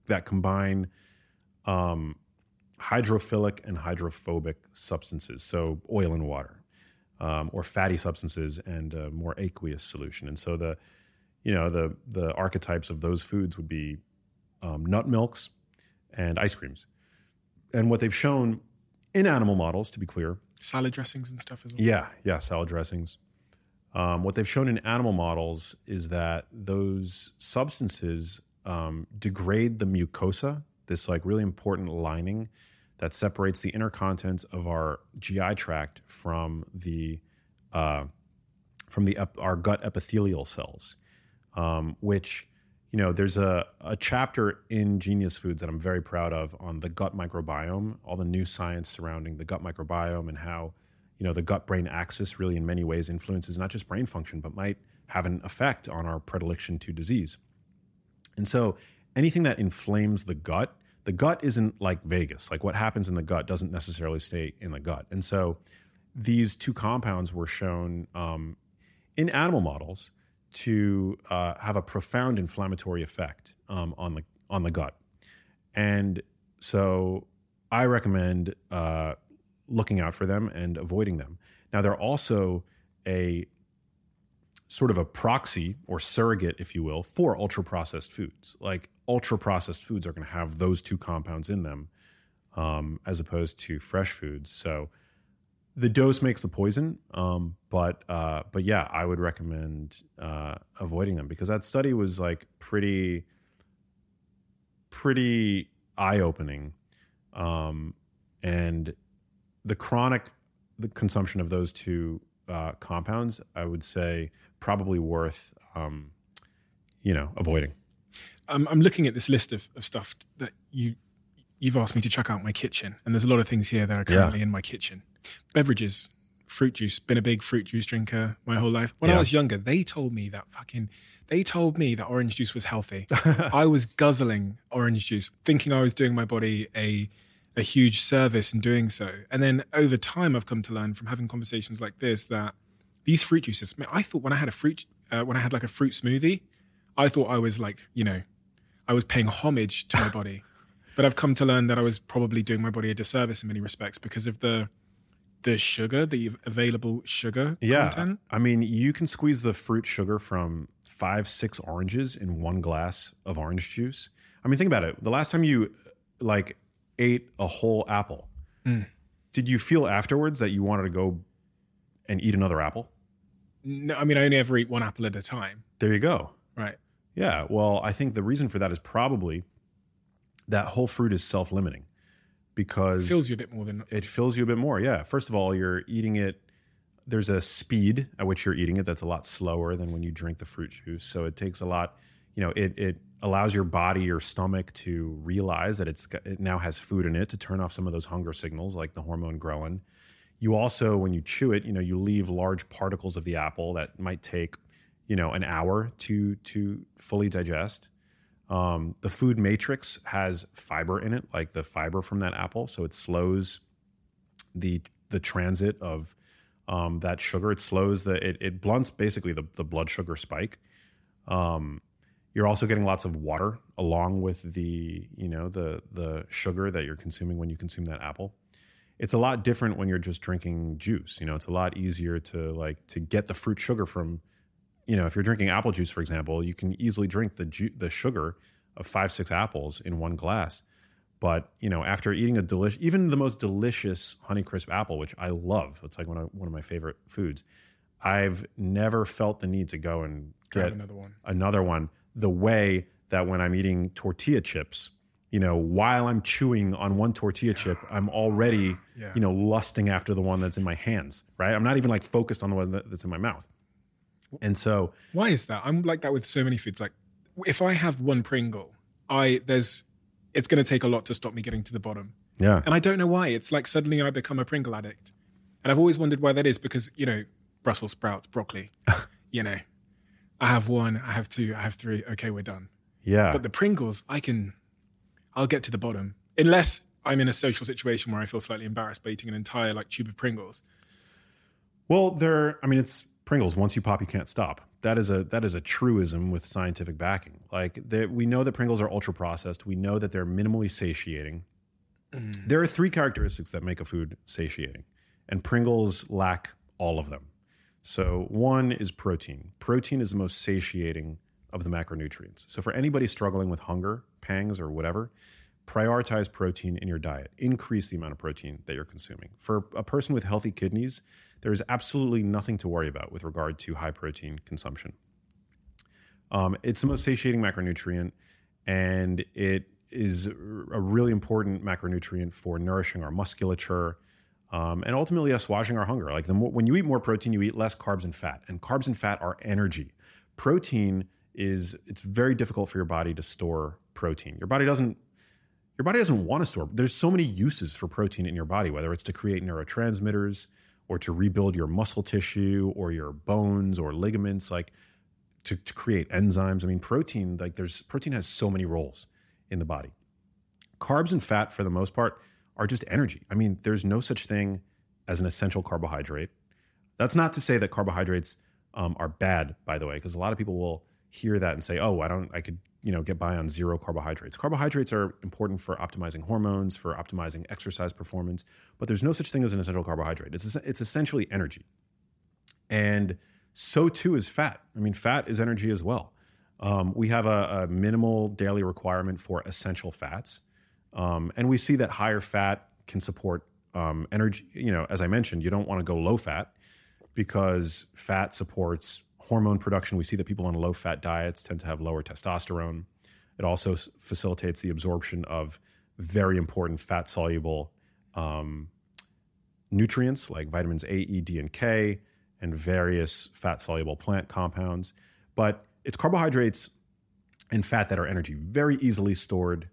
hydrophilic and hydrophobic substances, so oil and water, or fatty substances and a more aqueous solution. And so the archetypes of those foods would be nut milks and ice creams. And what they've shown in animal models, to be clear, salad dressings and stuff as well. Yeah, salad dressings. What they've shown in animal models is that those substances degrade the mucosa, this like really important lining that separates the inner contents of our GI tract from our gut epithelial cells, which, there's a chapter in Genius Foods that I'm very proud of on the gut microbiome, all the new science surrounding the gut microbiome and how, the gut-brain axis really in many ways influences not just brain function, but might have an effect on our predilection to disease. And so anything that inflames the gut isn't like Vegas. Like what happens in the gut doesn't necessarily stay in the gut. And so these 2 compounds were shown in animal models to have a profound inflammatory effect on the gut. And so I recommend looking out for them and avoiding them. Now, they're also a sort of a proxy or surrogate, if you will, for ultra-processed foods. Like ultra-processed foods are going to have those 2 compounds in them as opposed to fresh foods. So the dose makes the poison. But yeah, I would recommend avoiding them, because that study was like pretty eye-opening. And the consumption of those two compounds, I would say probably worth, avoiding. I'm looking at this list of stuff that you've asked me to check out my kitchen, and there's a lot of things here that are currently in my kitchen. Beverages, fruit juice. Been a big fruit juice drinker my whole life. When I was younger, they told me that orange juice was healthy. I was guzzling orange juice, thinking I was doing my body a huge service in doing so. And then over time, I've come to learn from having conversations like this that these fruit juices. I thought when I had a fruit smoothie, I thought I was like, I was paying homage to my body. But I've come to learn that I was probably doing my body a disservice in many respects because of the sugar, the available sugar content. I mean, you can squeeze the fruit sugar from 5-6 oranges in one glass of orange juice. I mean, think about it. The last time you ate a whole apple, did you feel afterwards that you wanted to go and eat another apple? No, I mean, I only ever eat one apple at a time. There you go. Right. Yeah. Well, I think the reason for that is probably that whole fruit is self-limiting, because it fills you a bit more than it fills you a bit more. Yeah. First of all, you're eating it. There's a speed at which you're eating it that's a lot slower than when you drink the fruit juice. So it takes a lot, it allows your body, your stomach to realize that it now has food in it to turn off some of those hunger signals like the hormone ghrelin. You also, when you chew it, you leave large particles of the apple that might take, an hour to fully digest. The food matrix has fiber in it, like the fiber from that apple. So it slows the transit of that sugar. It slows it blunts basically the blood sugar spike. You're also getting lots of water along with the sugar that you're consuming when you consume that apple. It's a lot different when you're just drinking juice. It's a lot easier to get the fruit sugar from, if you're drinking apple juice, for example, you can easily drink the sugar of 5-6 apples in one glass. But, after eating even the most delicious Honeycrisp apple, which I love, it's like one of my favorite foods, I've never felt the need to go and get another one the way that when I'm eating tortilla chips, while I'm chewing on one tortilla chip, I'm already, lusting after the one that's in my hands, right? I'm not even focused on the one that's in my mouth. And so, why is that? I'm like that with so many foods. Like if I have one Pringle, it's going to take a lot to stop me getting to the bottom. Yeah. And I don't know why. It's like suddenly I become a Pringle addict. And I've always wondered why that is, because, Brussels sprouts, broccoli, I have one, I have two, I have three. Okay, we're done. Yeah. But the Pringles, I'll get to the bottom. Unless I'm in a social situation where I feel slightly embarrassed by eating an entire tube of Pringles. Well, it's Pringles. Once you pop, you can't stop. That is a truism with scientific backing. We know that Pringles are ultra processed. We know that they're minimally satiating. There are 3 characteristics that make a food satiating, and Pringles lack all of them. So one is protein. Protein is the most satiating of the macronutrients. So for anybody struggling with hunger, pangs, or whatever, prioritize protein in your diet. Increase the amount of protein that you're consuming. For a person with healthy kidneys, there is absolutely nothing to worry about with regard to high protein consumption. It's the most satiating macronutrient, and it is a really important macronutrient for nourishing our musculature, and ultimately assuaging our hunger. When you eat more protein, you eat less carbs and fat, and carbs and fat are energy. Protein it's very difficult for your body to store protein. Your body doesn't want to store. There's so many uses for protein in your body, whether it's to create neurotransmitters or to rebuild your muscle tissue or your bones or ligaments, to create enzymes. I mean, protein has so many roles in the body. Carbs and fat, for the most part, are just energy. I mean, there's no such thing as an essential carbohydrate. That's not to say that carbohydrates are bad, by the way, because a lot of people will hear that and say, "Oh, I could get by on 0 carbohydrates." Carbohydrates are important for optimizing hormones, for optimizing exercise performance, but there's no such thing as an essential carbohydrate. It's essentially energy, and so too is fat. I mean, fat is energy as well. We have a minimal daily requirement for essential fats, and we see that higher fat can support energy, as I mentioned, you don't want to go low fat because fat supports hormone production. We see that people on low fat diets tend to have lower testosterone. It also facilitates the absorption of very important fat soluble nutrients like vitamins A, E, D, and K, and various fat soluble plant compounds. But it's carbohydrates and fat that are energy, very easily stored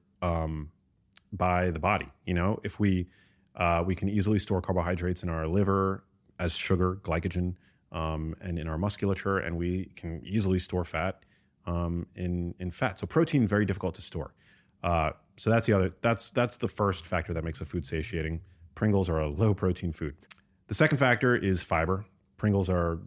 by the body. If we can easily store carbohydrates in our liver as sugar, glycogen, and in our musculature, and we can easily store fat in fat. So protein, very difficult to store. So that's the first factor that makes a food satiating. Pringles are a low protein food. The second factor is fiber. Pringles are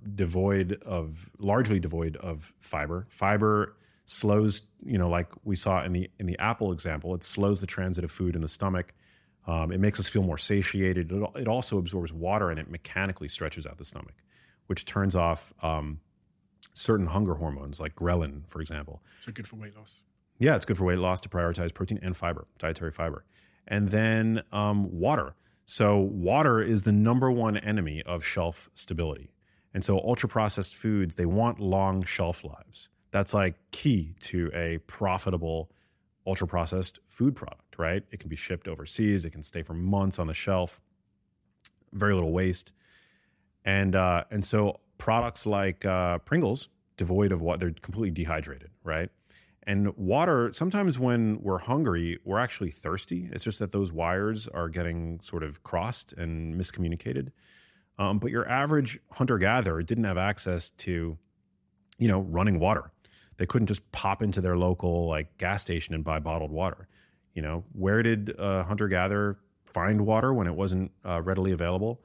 largely devoid of fiber. Fiber slows, like we saw in the apple example, it slows the transit of food in the stomach. It makes us feel more satiated. It also absorbs water and it mechanically stretches out the stomach, which turns off certain hunger hormones like ghrelin, for example. So good for weight loss. Yeah, it's good for weight loss to prioritize protein and fiber, dietary fiber. And then water. So water is the number one enemy of shelf stability. And so ultra-processed foods, they want long shelf lives. That's like key to a profitable ultra-processed food product, right? It can be shipped overseas. It can stay for months on the shelf. Very little waste. And so products like Pringles, devoid of water, they're completely dehydrated, right? And water, sometimes when we're hungry, we're actually thirsty. It's just that those wires are getting sort of crossed and miscommunicated. But your average hunter-gatherer didn't have access to, running water. They couldn't just pop into their local gas station and buy bottled water. Where did a hunter-gatherer find water when it wasn't readily available?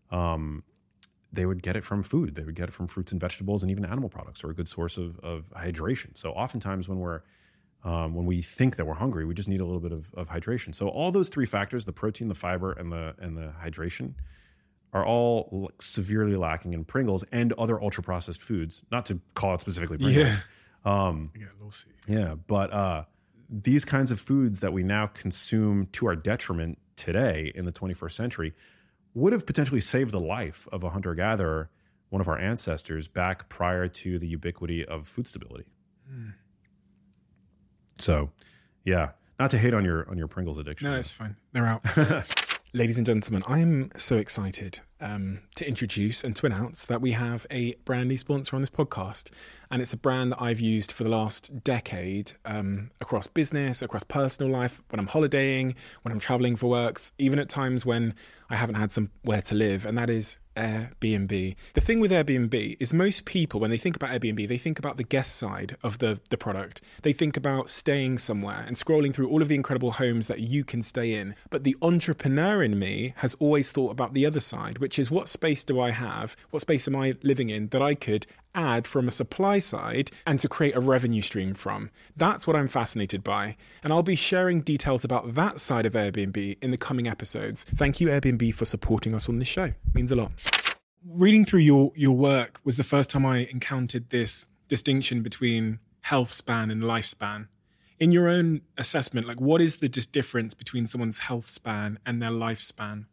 They would get it from food. They would get it from fruits and vegetables, and even animal products are a good source of hydration. So oftentimes when we think that we're hungry, we just need a little bit of hydration. So all those three factors, the protein, the fiber, and the hydration, are all severely lacking in Pringles and other ultra-processed foods. Not to call it specifically Pringles. Yeah. But these kinds of foods that we now consume to our detriment today in the 21st century would have potentially saved the life of a hunter-gatherer, one of our ancestors, back prior to the ubiquity of food stability. So, yeah, not to hate on your Pringles addiction. No, it's fine. They're out. Ladies and gentlemen, I am so excited to introduce and to announce that we have a brand new sponsor on this podcast. And it's a brand that I've used for the last decade across business, across personal life, when I'm holidaying, when I'm traveling for works, even at times when I haven't had somewhere to live. And that is Airbnb. The thing with Airbnb is most people, when they think about Airbnb, they think about the guest side of the product. They think about staying somewhere and scrolling through all of the incredible homes that you can stay in. But the entrepreneur in me has always thought about the other side, which is what space do I have? What space am I living in that I could add from a supply side and to create a revenue stream from? That's what I'm fascinated by. And I'll be sharing details about that side of Airbnb in the coming episodes. Thank you, Airbnb, for supporting us on this show. It means a lot. Reading through your work was the first time I encountered this distinction between health span and lifespan. In your own assessment, what is the difference between someone's health span and their lifespan?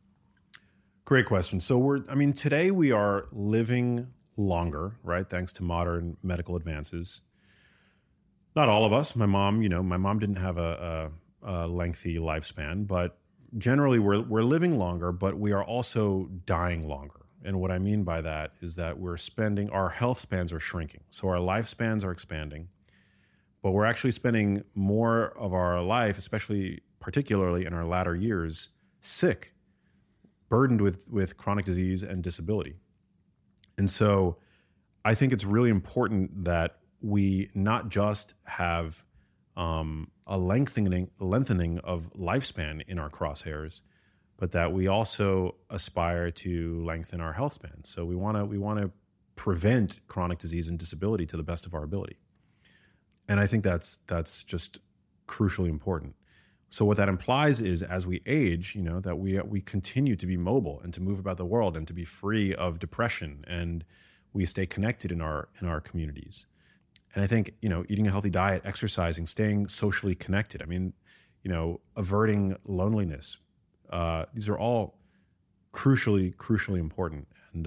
Great question. So today we are living longer, right? Thanks to modern medical advances. Not all of us. My mom didn't have a lengthy lifespan, but generally we're living longer, but we are also dying longer. And what I mean by that is that our health spans are shrinking. So our lifespans are expanding, but we're actually spending more of our life, particularly in our latter years, sick, burdened with chronic disease and disability. And so I think it's really important that we not just have a lengthening of lifespan in our crosshairs, but that we also aspire to lengthen our health span. So we want to prevent chronic disease and disability to the best of our ability. And I think that's just crucially important. So what that implies is, as we age, that we continue to be mobile and to move about the world and to be free of depression, and we stay connected in our communities. And I think, eating a healthy diet, exercising, staying socially connected. Averting loneliness, These are all crucially important.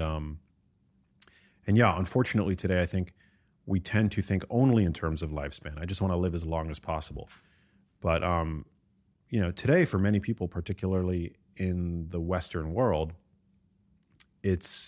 And yeah, unfortunately today, I think we tend to think only in terms of lifespan. I just want to live as long as possible. But, today for many people, particularly in the Western world, it's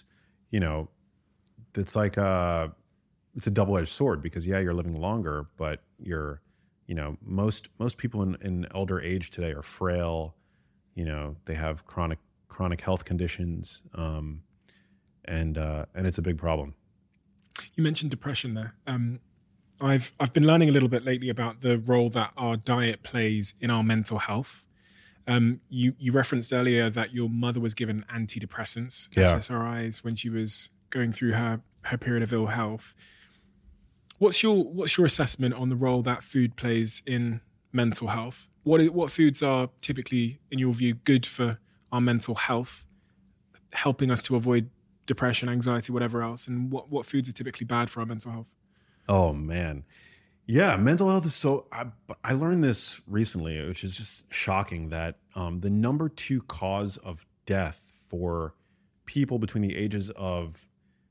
like it's a double-edged sword because you're living longer, but most people in elder age today are frail. They have chronic health conditions, and it's a big problem. You mentioned depression there. I've been learning a little bit lately about the role that our diet plays in our mental health. You referenced earlier that your mother was given antidepressants, SSRIs, when she was going through her period of ill health. What's your assessment on the role that food plays in mental health? What foods are typically, in your view, good for our mental health, helping us to avoid depression, anxiety, whatever else, and what foods are typically bad for our mental health? Oh man, yeah, mental health is so. I learned this recently, which is just shocking. That the number 2 cause of death for people between the ages of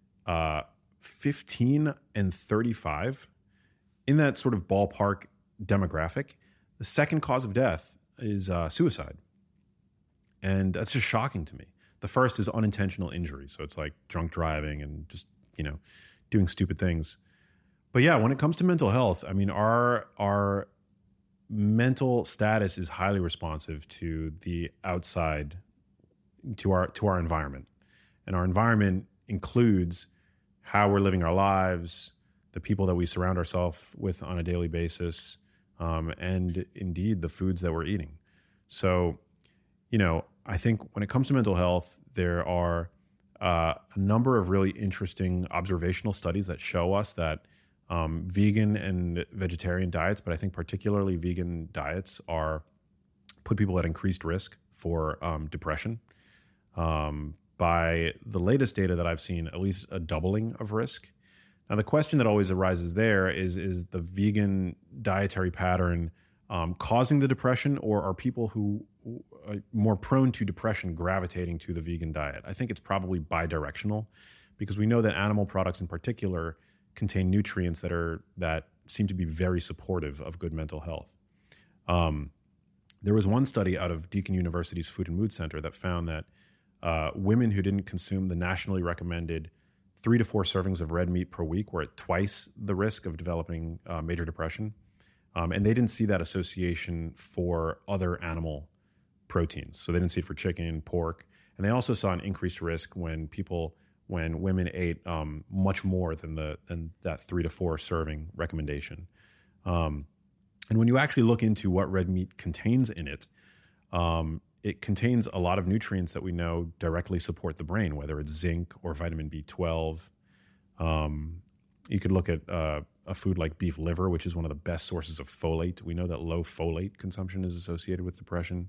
15 and 35, in that sort of ballpark demographic, the second cause of death is suicide, and that's just shocking to me. The first is unintentional injury, so it's like drunk driving and just doing stupid things. But yeah, when it comes to mental health, I mean, our mental status is highly responsive to the outside, to our environment, and our environment includes how we're living our lives, the people that we surround ourselves with on a daily basis, and indeed the foods that we're eating. So, I think when it comes to mental health, there are a number of really interesting observational studies that show us that vegan and vegetarian diets, but I think particularly vegan diets, put people at increased risk for depression. By the latest data that I've seen, at least a doubling of risk. Now, the question that always arises there is the vegan dietary pattern causing the depression, or are people who are more prone to depression gravitating to the vegan diet? I think it's probably bidirectional, because we know that animal products in particular contain nutrients that seem to be very supportive of good mental health. There was one study out of Deakin University's Food and Mood Center that found that women who didn't consume the nationally recommended 3 to 4 servings of red meat per week were at twice the risk of developing major depression. And they didn't see that association for other animal proteins. So they didn't see it for chicken, pork. And they also saw an increased risk when women ate much more than that 3 to 4 serving recommendation. And when you actually look into what red meat contains in it, it contains a lot of nutrients that we know directly support the brain, whether it's zinc or vitamin B12. You could look at a food like beef liver, which is one of the best sources of folate. We know that low folate consumption is associated with depression.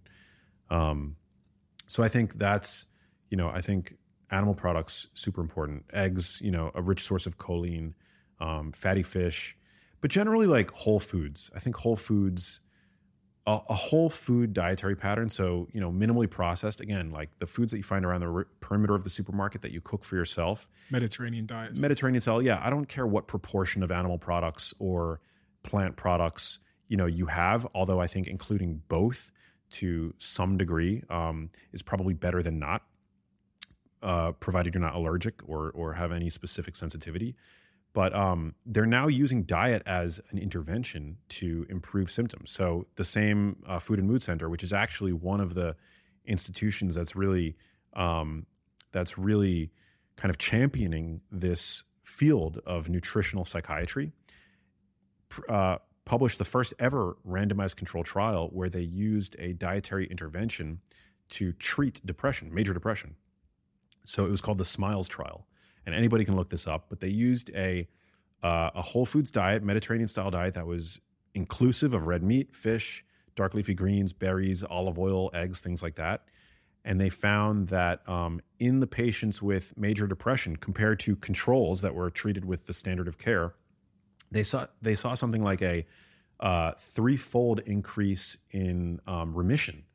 So I think I think animal products, super important. Eggs, a rich source of choline, fatty fish, but generally like whole foods. I think whole foods, a whole food dietary pattern. So, minimally processed, again, like the foods that you find around the perimeter of the supermarket that you cook for yourself. Mediterranean diets. Mediterranean style. Yeah. I don't care what proportion of animal products or plant products, you have, although I think including both to some degree is probably better than not, provided you're not allergic or have any specific sensitivity. But they're now using diet as an intervention to improve symptoms. So the same Food and Mood Center, which is actually one of the institutions that's really kind of championing this field of nutritional psychiatry, published the first ever randomized controlled trial where they used a dietary intervention to treat depression, major depression. So it was called the SMILES trial. And anybody can look this up, but they used a whole foods diet, Mediterranean style diet that was inclusive of red meat, fish, dark leafy greens, berries, olive oil, eggs, things like that. And they found that in the patients with major depression compared to controls that were treated with the standard of care, they saw something like a 3-fold increase in remission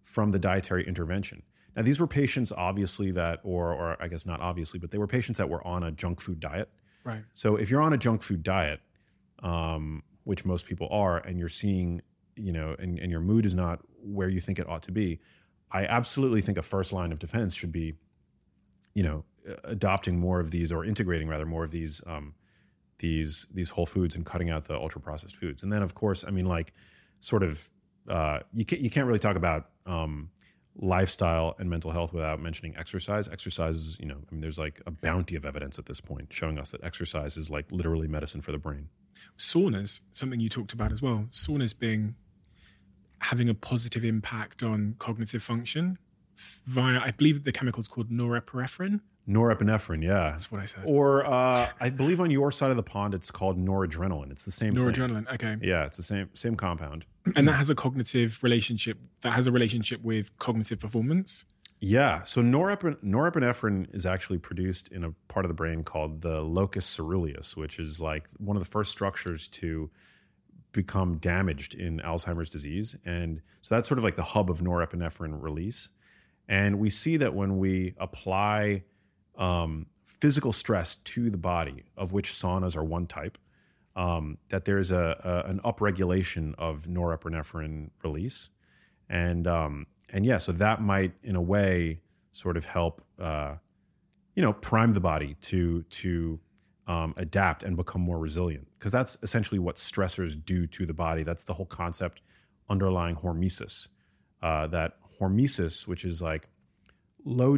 from the dietary intervention. Now, these were patients obviously that, or I guess not obviously, but they were patients that were on a junk food diet. Right. So if you're on a junk food diet, which most people are, and you're seeing, and your mood is not where you think it ought to be, I absolutely think a first line of defense should be, adopting more of these, or integrating rather more of these whole foods and cutting out the ultra processed foods. And then of course, I mean, like, sort of, you can't really talk about lifestyle and mental health without mentioning exercise. Exercise is, there's like a bounty of evidence at this point showing us that exercise is like literally medicine for the brain. Saunas, something you talked about as well. Saunas having a positive impact on cognitive function via, I believe the chemical is called norepinephrine. Norepinephrine, yeah. That's what I said. Or I believe on your side of the pond, it's called noradrenaline. It's the same thing. Noradrenaline, okay. Yeah, it's the same compound. And that has a cognitive relationship, with cognitive performance? Yeah, so norepinephrine is actually produced in a part of the brain called the locus ceruleus, which is like one of the first structures to become damaged in Alzheimer's disease. And so that's sort of like the hub of norepinephrine release. And we see that when we apply physical stress to the body, of which saunas are one type, that there's an upregulation of norepinephrine release. And yeah, so that might, in a way, sort of help, prime the body to adapt and become more resilient. Because that's essentially what stressors do to the body. That's the whole concept underlying hormesis. That hormesis, which is like low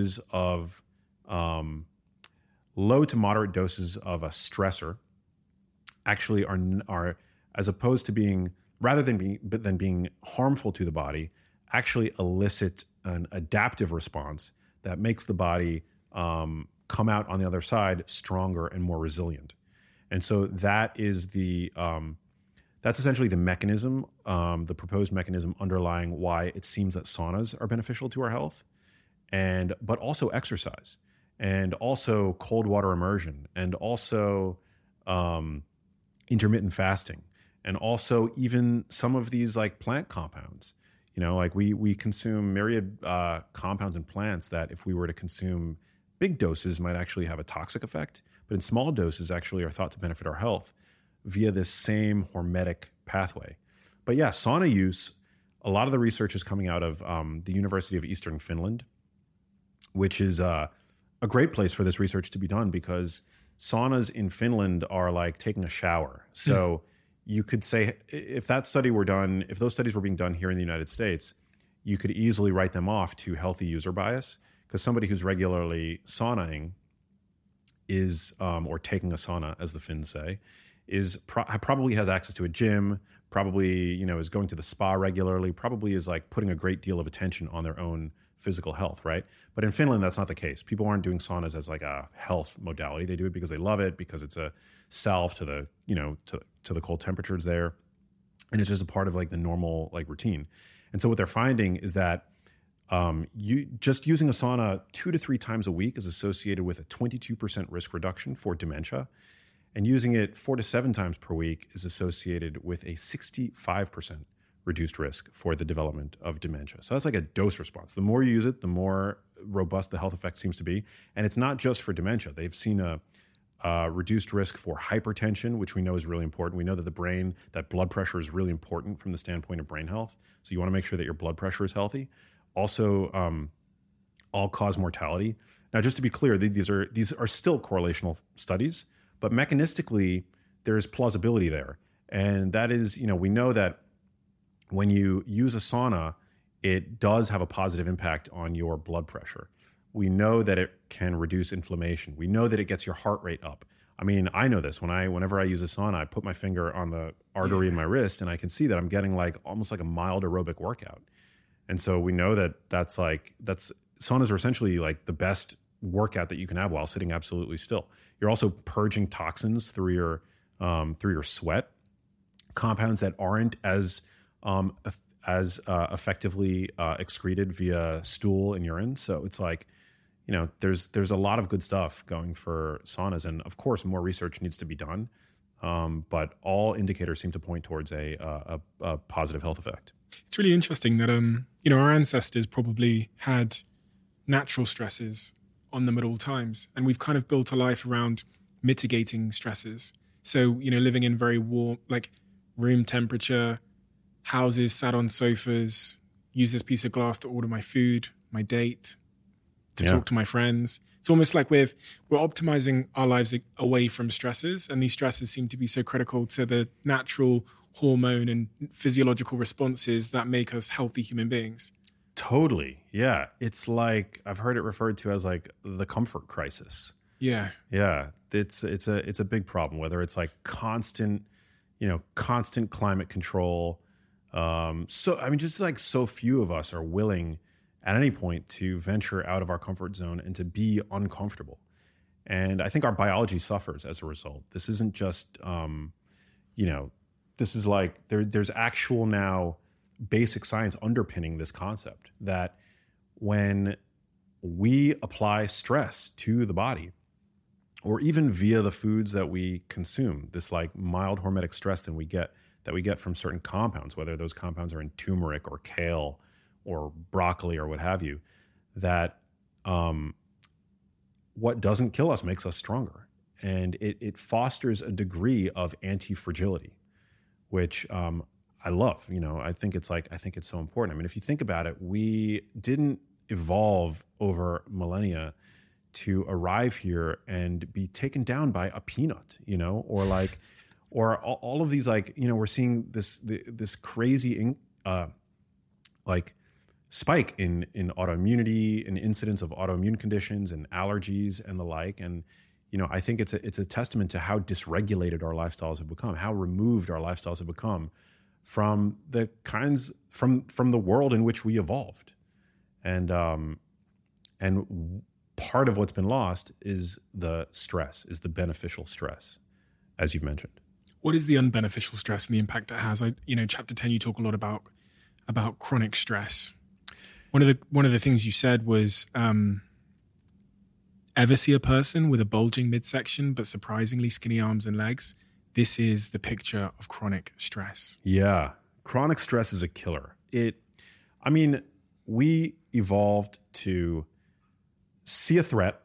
to moderate doses of a stressor, actually are as opposed to being, rather than being harmful to the body, actually elicit an adaptive response that makes the body come out on the other side stronger and more resilient. And so that is that's essentially the mechanism, the proposed mechanism underlying why it seems that saunas are beneficial to our health, but also exercise, and also cold water immersion, and also intermittent fasting, and also even some of these like plant compounds. Like we consume myriad compounds in plants that if we were to consume big doses might actually have a toxic effect, but in small doses actually are thought to benefit our health via this same hormetic pathway. But yeah, sauna use, a lot of the research is coming out of the University of Eastern Finland, which is a great place for this research to be done, because saunas in Finland are like taking a shower. So you could say, if those studies were being done here in the United States, you could easily write them off to healthy user bias, because somebody who's regularly saunaing is, or taking a sauna, as the Finns say, probably has access to a gym, probably, is going to the spa regularly, probably is like putting a great deal of attention on their own physical health, right? But in Finland, that's not the case. People aren't doing saunas as like a health modality. They do it because they love it, because it's a salve to the, to the cold temperatures there. And it's just a part of like the normal like routine. And so what they're finding is that just using a sauna 2 to 3 times a week is associated with a 22% risk reduction for dementia. And using it 4 to 7 times per week is associated with a 65% reduced risk for the development of dementia. So that's like a dose response. The more you use it, the more robust the health effect seems to be. And it's not just for dementia. They've seen a reduced risk for hypertension, which we know is really important. We know that that blood pressure is really important from the standpoint of brain health. So you want to make sure that your blood pressure is healthy. Also, all-cause mortality. Now, just to be clear, these are still correlational studies, but mechanistically, there's plausibility there. And that is, we know that when you use a sauna, it does have a positive impact on your blood pressure. We know that it can reduce inflammation. We know that it gets your heart rate up. I mean, I know this. Whenever I use a sauna, I put my finger on the artery in my wrist, and I can see that I'm getting like almost like a mild aerobic workout. And so we know that saunas are essentially like the best workout that you can have while sitting absolutely still. You're also purging toxins through your sweat, compounds that aren't as effectively excreted via stool and urine. So it's like, there's a lot of good stuff going for saunas, and of course more research needs to be done. But all indicators seem to point towards a positive health effect. It's really interesting that, our ancestors probably had natural stresses on them at all times. And we've kind of built a life around mitigating stresses. So, living in very warm, like room temperature, houses, sat on sofas, use this piece of glass to order my food, my date, to talk to my friends. It's almost like we're optimizing our lives away from stresses. And these stresses seem to be so critical to the natural hormone and physiological responses that make us healthy human beings. Totally. Yeah. It's like, I've heard it referred to as like the comfort crisis. Yeah. Yeah. It's a big problem, whether it's like constant climate control. Just like so few of us are willing at any point to venture out of our comfort zone and to be uncomfortable. And I think our biology suffers as a result. This isn't just, this is like there's actual now basic science underpinning this concept that when we apply stress to the body, or even via the foods that we consume, this like mild hormetic stress that we get from certain compounds, whether those compounds are in turmeric or kale or broccoli or what have you, that what doesn't kill us makes us stronger. And it fosters a degree of anti-fragility, which I love. I think it's so important. I mean, if you think about it, we didn't evolve over millennia to arrive here and be taken down by a peanut, or all of these, we're seeing this crazy spike in autoimmunity and incidence of autoimmune conditions and allergies and the like. And I think it's a testament to how dysregulated our lifestyles have become, how removed our lifestyles have become from the from the world in which we evolved. And part of what's been lost is the beneficial stress, as you've mentioned. What is the unbeneficial stress and the impact it has? Chapter 10, you talk a lot about chronic stress. One of the things you said was, ever see a person with a bulging midsection but surprisingly skinny arms and legs? This is the picture of chronic stress. Yeah. Chronic stress is a killer. We evolved to see a threat,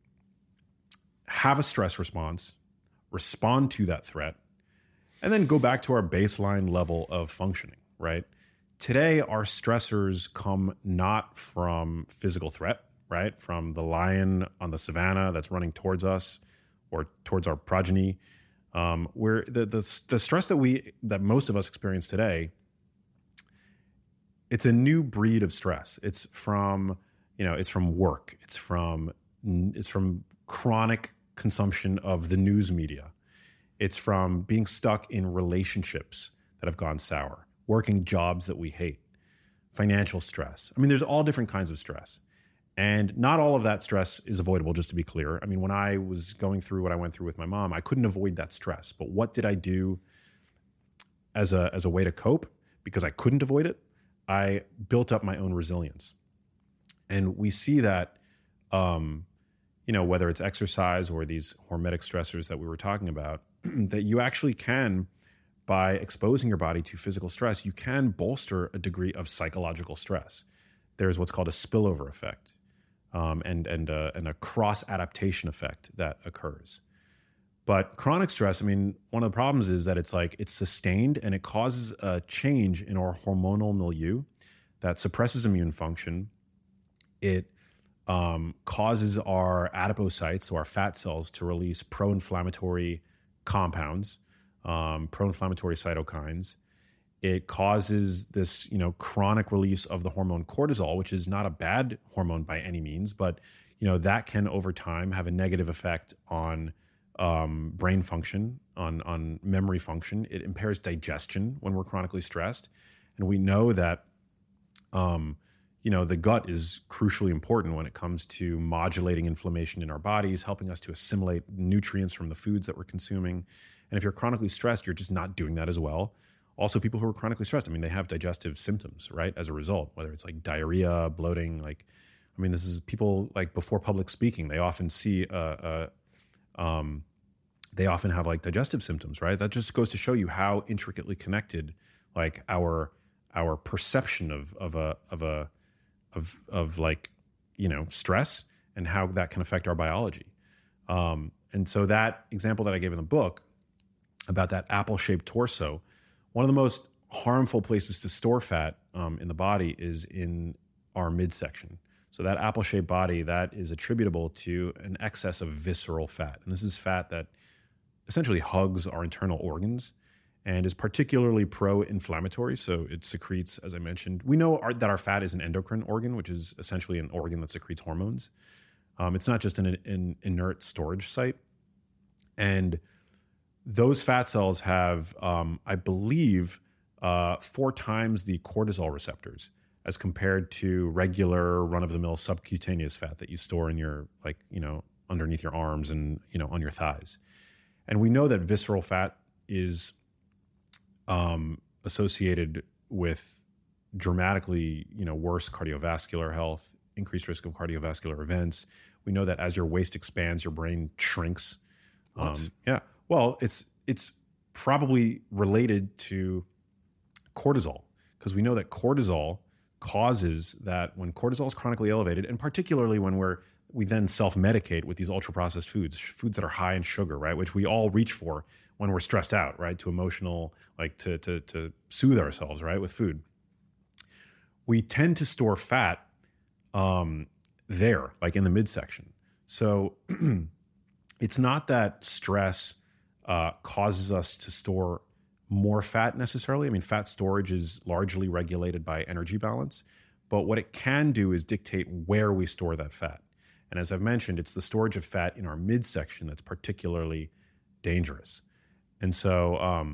have a stress response, respond to that threat, and then go back to our baseline level of functioning, right? Today, our stressors come not from physical threat, right? From the lion on the savannah that's running towards us or towards our progeny. Where the stress that most of us experience today, it's a new breed of stress. It's from work. It's from chronic consumption of the news media. It's from being stuck in relationships that have gone sour, working jobs that we hate, financial stress. There's all different kinds of stress. And not all of that stress is avoidable, just to be clear. When I was going through what I went through with my mom, I couldn't avoid that stress. But what did I do as a way to cope? Because I couldn't avoid it, I built up my own resilience. And we see that, whether it's exercise or these hormetic stressors that we were talking about, that you actually can, by exposing your body to physical stress, you can bolster a degree of psychological stress. There's what's called a spillover effect, and a cross adaptation effect that occurs. But chronic stress, one of the problems is that it's sustained and it causes a change in our hormonal milieu that suppresses immune function. It causes our adipocytes, so our fat cells, to release pro-inflammatory compounds, pro-inflammatory cytokines. It causes this, chronic release of the hormone cortisol, which is not a bad hormone by any means, but, that can over time have a negative effect on brain function, on memory function. It impairs digestion when we're chronically stressed. And we know that, the gut is crucially important when it comes to modulating inflammation in our bodies, helping us to assimilate nutrients from the foods that we're consuming. And if you're chronically stressed, you're just not doing that as well. Also, people who are chronically stressed, they have digestive symptoms, right? As a result, whether it's like diarrhea, bloating, this is people before public speaking, they often see, they often have digestive symptoms, right? That just goes to show you how intricately connected our our perception of like, stress and how that can affect our biology. And so that example that I gave in the book about that apple-shaped torso, one of the most harmful places to store fat in the body is in our midsection. So that apple-shaped body, that is attributable to an excess of visceral fat. And this is fat that essentially hugs our internal organs and is particularly pro-inflammatory. So it secretes, as I mentioned, we know that our fat is an endocrine organ, which is essentially an organ that secretes hormones. It's not just an inert storage site. And those fat cells have, I believe, 4 times the cortisol receptors as compared to regular run-of-the-mill subcutaneous fat that you store in your, underneath your arms and, on your thighs. And we know that visceral fat is associated with dramatically, worse cardiovascular health, increased risk of cardiovascular events. We know that as your waist expands, your brain shrinks. Yeah. Well, it's probably related to cortisol, because we know that cortisol causes that when cortisol is chronically elevated, and particularly when we then self-medicate with these ultra-processed foods that are high in sugar, right? Which we all reach for when we're stressed out, right? To emotional, like to soothe ourselves, right? With food. We tend to store fat there, like in the midsection. So it's not that stress causes us to store more fat necessarily. I mean, fat storage is largely regulated by energy balance, but what it can do is dictate where we store that fat. And as I've mentioned, it's the storage of fat in our midsection that's particularly dangerous. And so,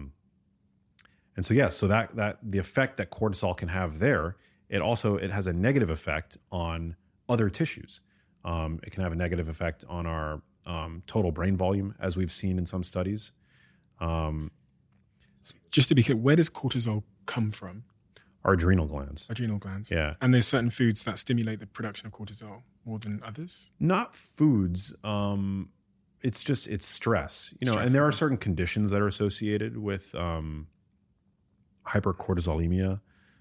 so that the effect that cortisol can have there, it has a negative effect on other tissues. It can have a negative effect on our total brain volume, as we've seen in some studies. Just to be clear, where does cortisol come from? Our adrenal glands. Adrenal glands. Yeah. And there's certain foods that stimulate the production of cortisol more than others? Not foods. It's stress. And there are certain conditions that are associated with hypercortisolemia.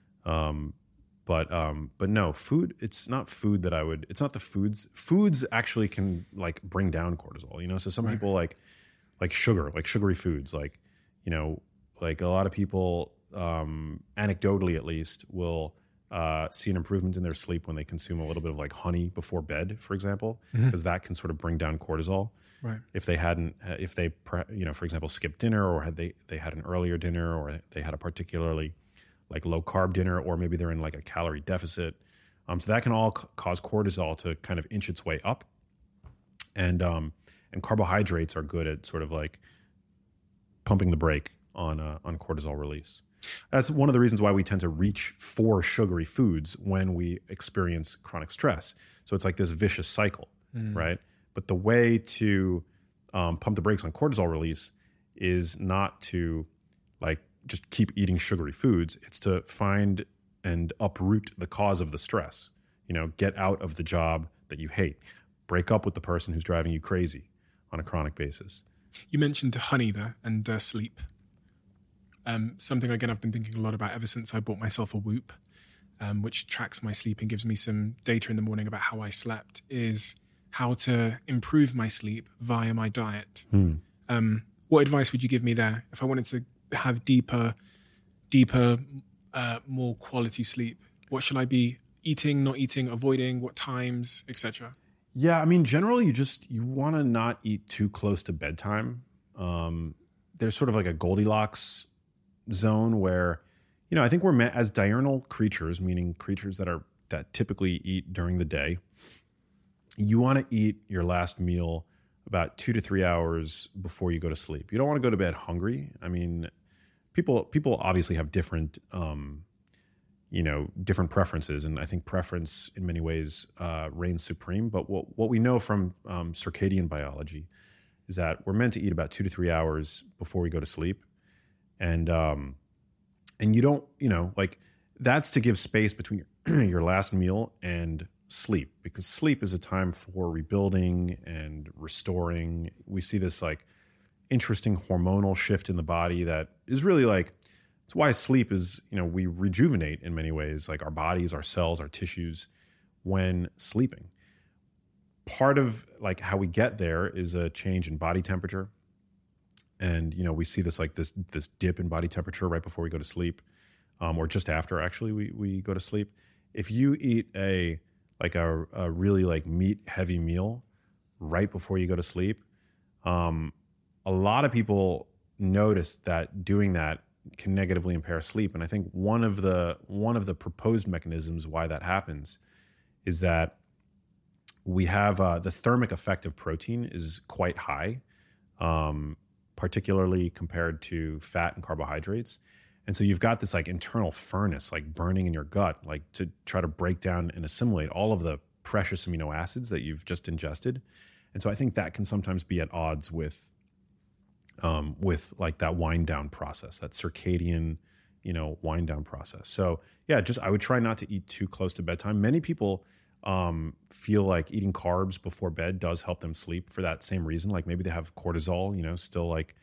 But no, food, it's not food that it's not the foods. Foods actually can like bring down cortisol, so some people like sugar, like sugary foods, like a lot of people, anecdotally at least, will see an improvement in their sleep when they consume a little bit of like honey before bed, for example, because that can sort of bring down cortisol. Right. If they for example, skipped dinner, or they had an earlier dinner, or they had a particularly like low carb dinner, or maybe they're in like a calorie deficit. So that can all cause cortisol to kind of inch its way up. And carbohydrates are good at sort of like pumping the brake on cortisol release. That's one of the reasons why we tend to reach for sugary foods when we experience chronic stress. So it's like this vicious cycle, right? But the way to pump the brakes on cortisol release is not to like just keep eating sugary foods. It's to find and uproot the cause of the stress. Get out of the job that you hate. Break up with the person who's driving you crazy on a chronic basis. You mentioned honey there and sleep. Something, again, I've been thinking a lot about ever since I bought myself a Whoop, which tracks my sleep and gives me some data in the morning about how I slept, is how to improve my sleep via my diet. What advice would you give me there if I wanted to have deeper, more quality sleep? What should I be eating, not eating, avoiding, what times, etc.? Yeah, I mean, generally you want to not eat too close to bedtime. There's sort of like a Goldilocks zone where, I think we're meant as diurnal creatures, meaning creatures that typically eat during the day. You want to eat your last meal about 2 to 3 hours before you go to sleep. You don't want to go to bed hungry. I mean, people obviously have different, different preferences, and I think preference in many ways reigns supreme. But what we know from circadian biology is that we're meant to eat about 2 to 3 hours before we go to sleep, and you don't, that's to give space between your last meal and sleep, because sleep is a time for rebuilding and restoring. We see this like interesting hormonal shift in the body that is really like it's why sleep is, we rejuvenate in many ways, like our bodies, our cells, our tissues when sleeping. Part of like how we get there is a change in body temperature. And, we see this like this dip in body temperature right before we go to sleep, or just after actually we go to sleep. If you eat a really like meat heavy meal right before you go to sleep, a lot of people notice that doing that can negatively impair sleep. And I think one of the proposed mechanisms why that happens is that we have the thermic effect of protein is quite high, particularly compared to fat and carbohydrates. And so you've got this like internal furnace like burning in your gut, like to try to break down and assimilate all of the precious amino acids that you've just ingested. And so I think that can sometimes be at odds with like that wind down process, that circadian, wind down process. So yeah, I would try not to eat too close to bedtime. Many people feel like eating carbs before bed does help them sleep for that same reason. Like maybe they have cortisol, still like,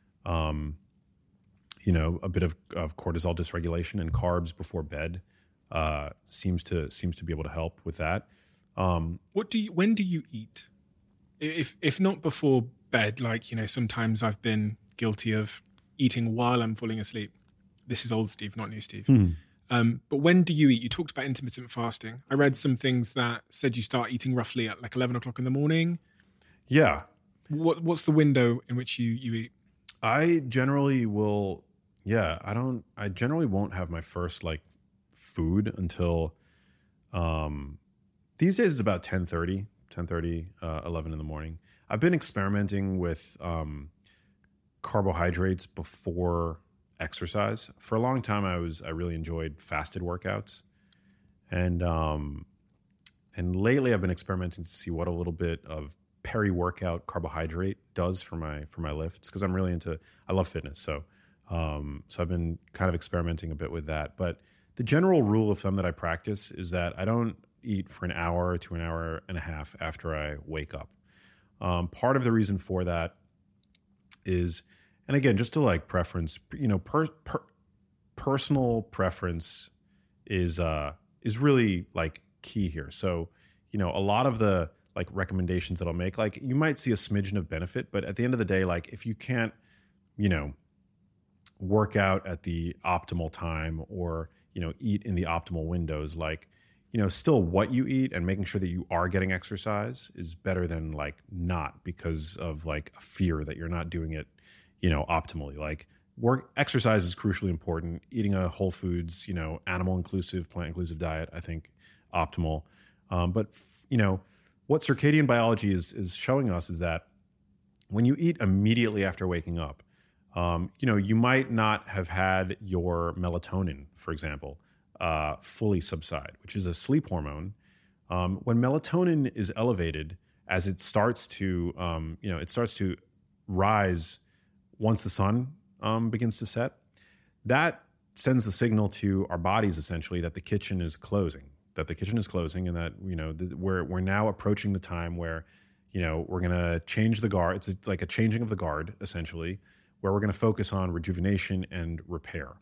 a bit of cortisol dysregulation, and carbs before bed seems to be able to help with that. When do you eat? If not before bed, like, sometimes I've been guilty of eating while I'm falling asleep. This is old Steve, not new Steve. But when do you eat? You talked about intermittent fasting. I read some things that said you start eating roughly at like 11 o'clock in the morning. Yeah. What's the window in which you eat? I generally will, I generally won't have my first like food until, these days it's about 10:30, 11 in the morning. I've been experimenting with carbohydrates before exercise. For a long time, I really enjoyed fasted workouts, and lately I've been experimenting to see what a little bit of peri-workout carbohydrate does for my lifts, because I'm really I love fitness, so I've been kind of experimenting a bit with that. But the general rule of thumb that I practice is that I don't eat for an hour to an hour and a half after I wake up. Part of the reason for that is, and again, just to like preference, personal preference is really like key here. So, a lot of the like recommendations that I'll make, like you might see a smidgen of benefit, but at the end of the day, like if you can't, work out at the optimal time or, eat in the optimal windows, like, still what you eat and making sure that you are getting exercise is better than like not, because of like a fear that you're not doing it, optimally. Like exercise is crucially important. Eating a whole foods, animal inclusive, plant inclusive diet, I think optimal. But what circadian biology is showing us is that when you eat immediately after waking up, you might not have had your melatonin, for example, fully subside, which is a sleep hormone. When melatonin is elevated, as it starts to, rise once the sun begins to set, that sends the signal to our bodies essentially that the kitchen is closing, and that, we're now approaching the time where, we're going to change the guard. It's like a changing of the guard, essentially, where we're going to focus on rejuvenation and repair.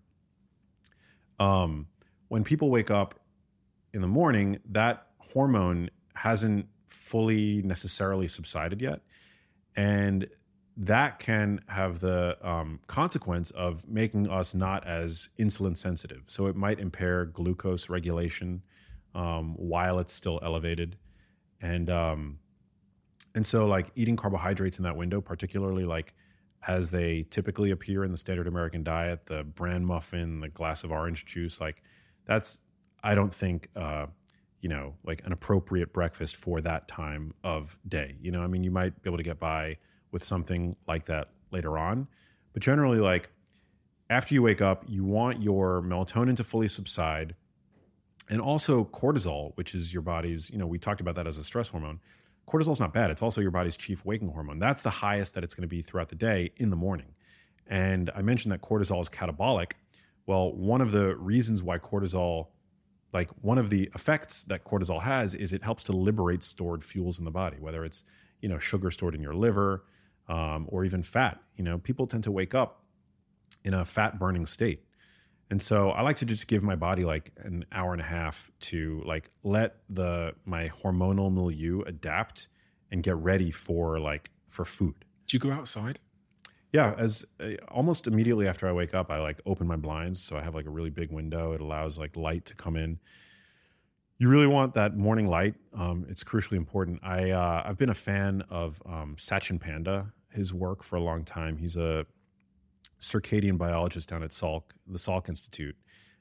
When people wake up in the morning, that hormone hasn't fully necessarily subsided yet. And that can have the consequence of making us not as insulin sensitive. So it might impair glucose regulation while it's still elevated. And so like eating carbohydrates in that window, particularly like as they typically appear in the standard American diet, the bran muffin, the glass of orange juice, like that's, I don't think, like an appropriate breakfast for that time of day. You might be able to get by with something like that later on, but generally, like after you wake up, you want your melatonin to fully subside, and also cortisol, which is your body's, we talked about that as a stress hormone. Cortisol is not bad. It's also your body's chief waking hormone. That's the highest that it's going to be throughout the day in the morning. And I mentioned that cortisol is catabolic. Well, one of the reasons why cortisol, like one of the effects that cortisol has is it helps to liberate stored fuels in the body, whether it's, sugar stored in your liver or even fat. People tend to wake up in a fat burning state. And so I like to just give my body like an hour and a half to like let my hormonal milieu adapt and get ready for food. Do you go outside? Yeah, almost immediately after I wake up, I like open my blinds, so I have like a really big window. It allows like light to come in. You really want that morning light. It's crucially important. I've been a fan of Sachin Panda, his work for a long time. He's a circadian biologist down at the Salk Institute,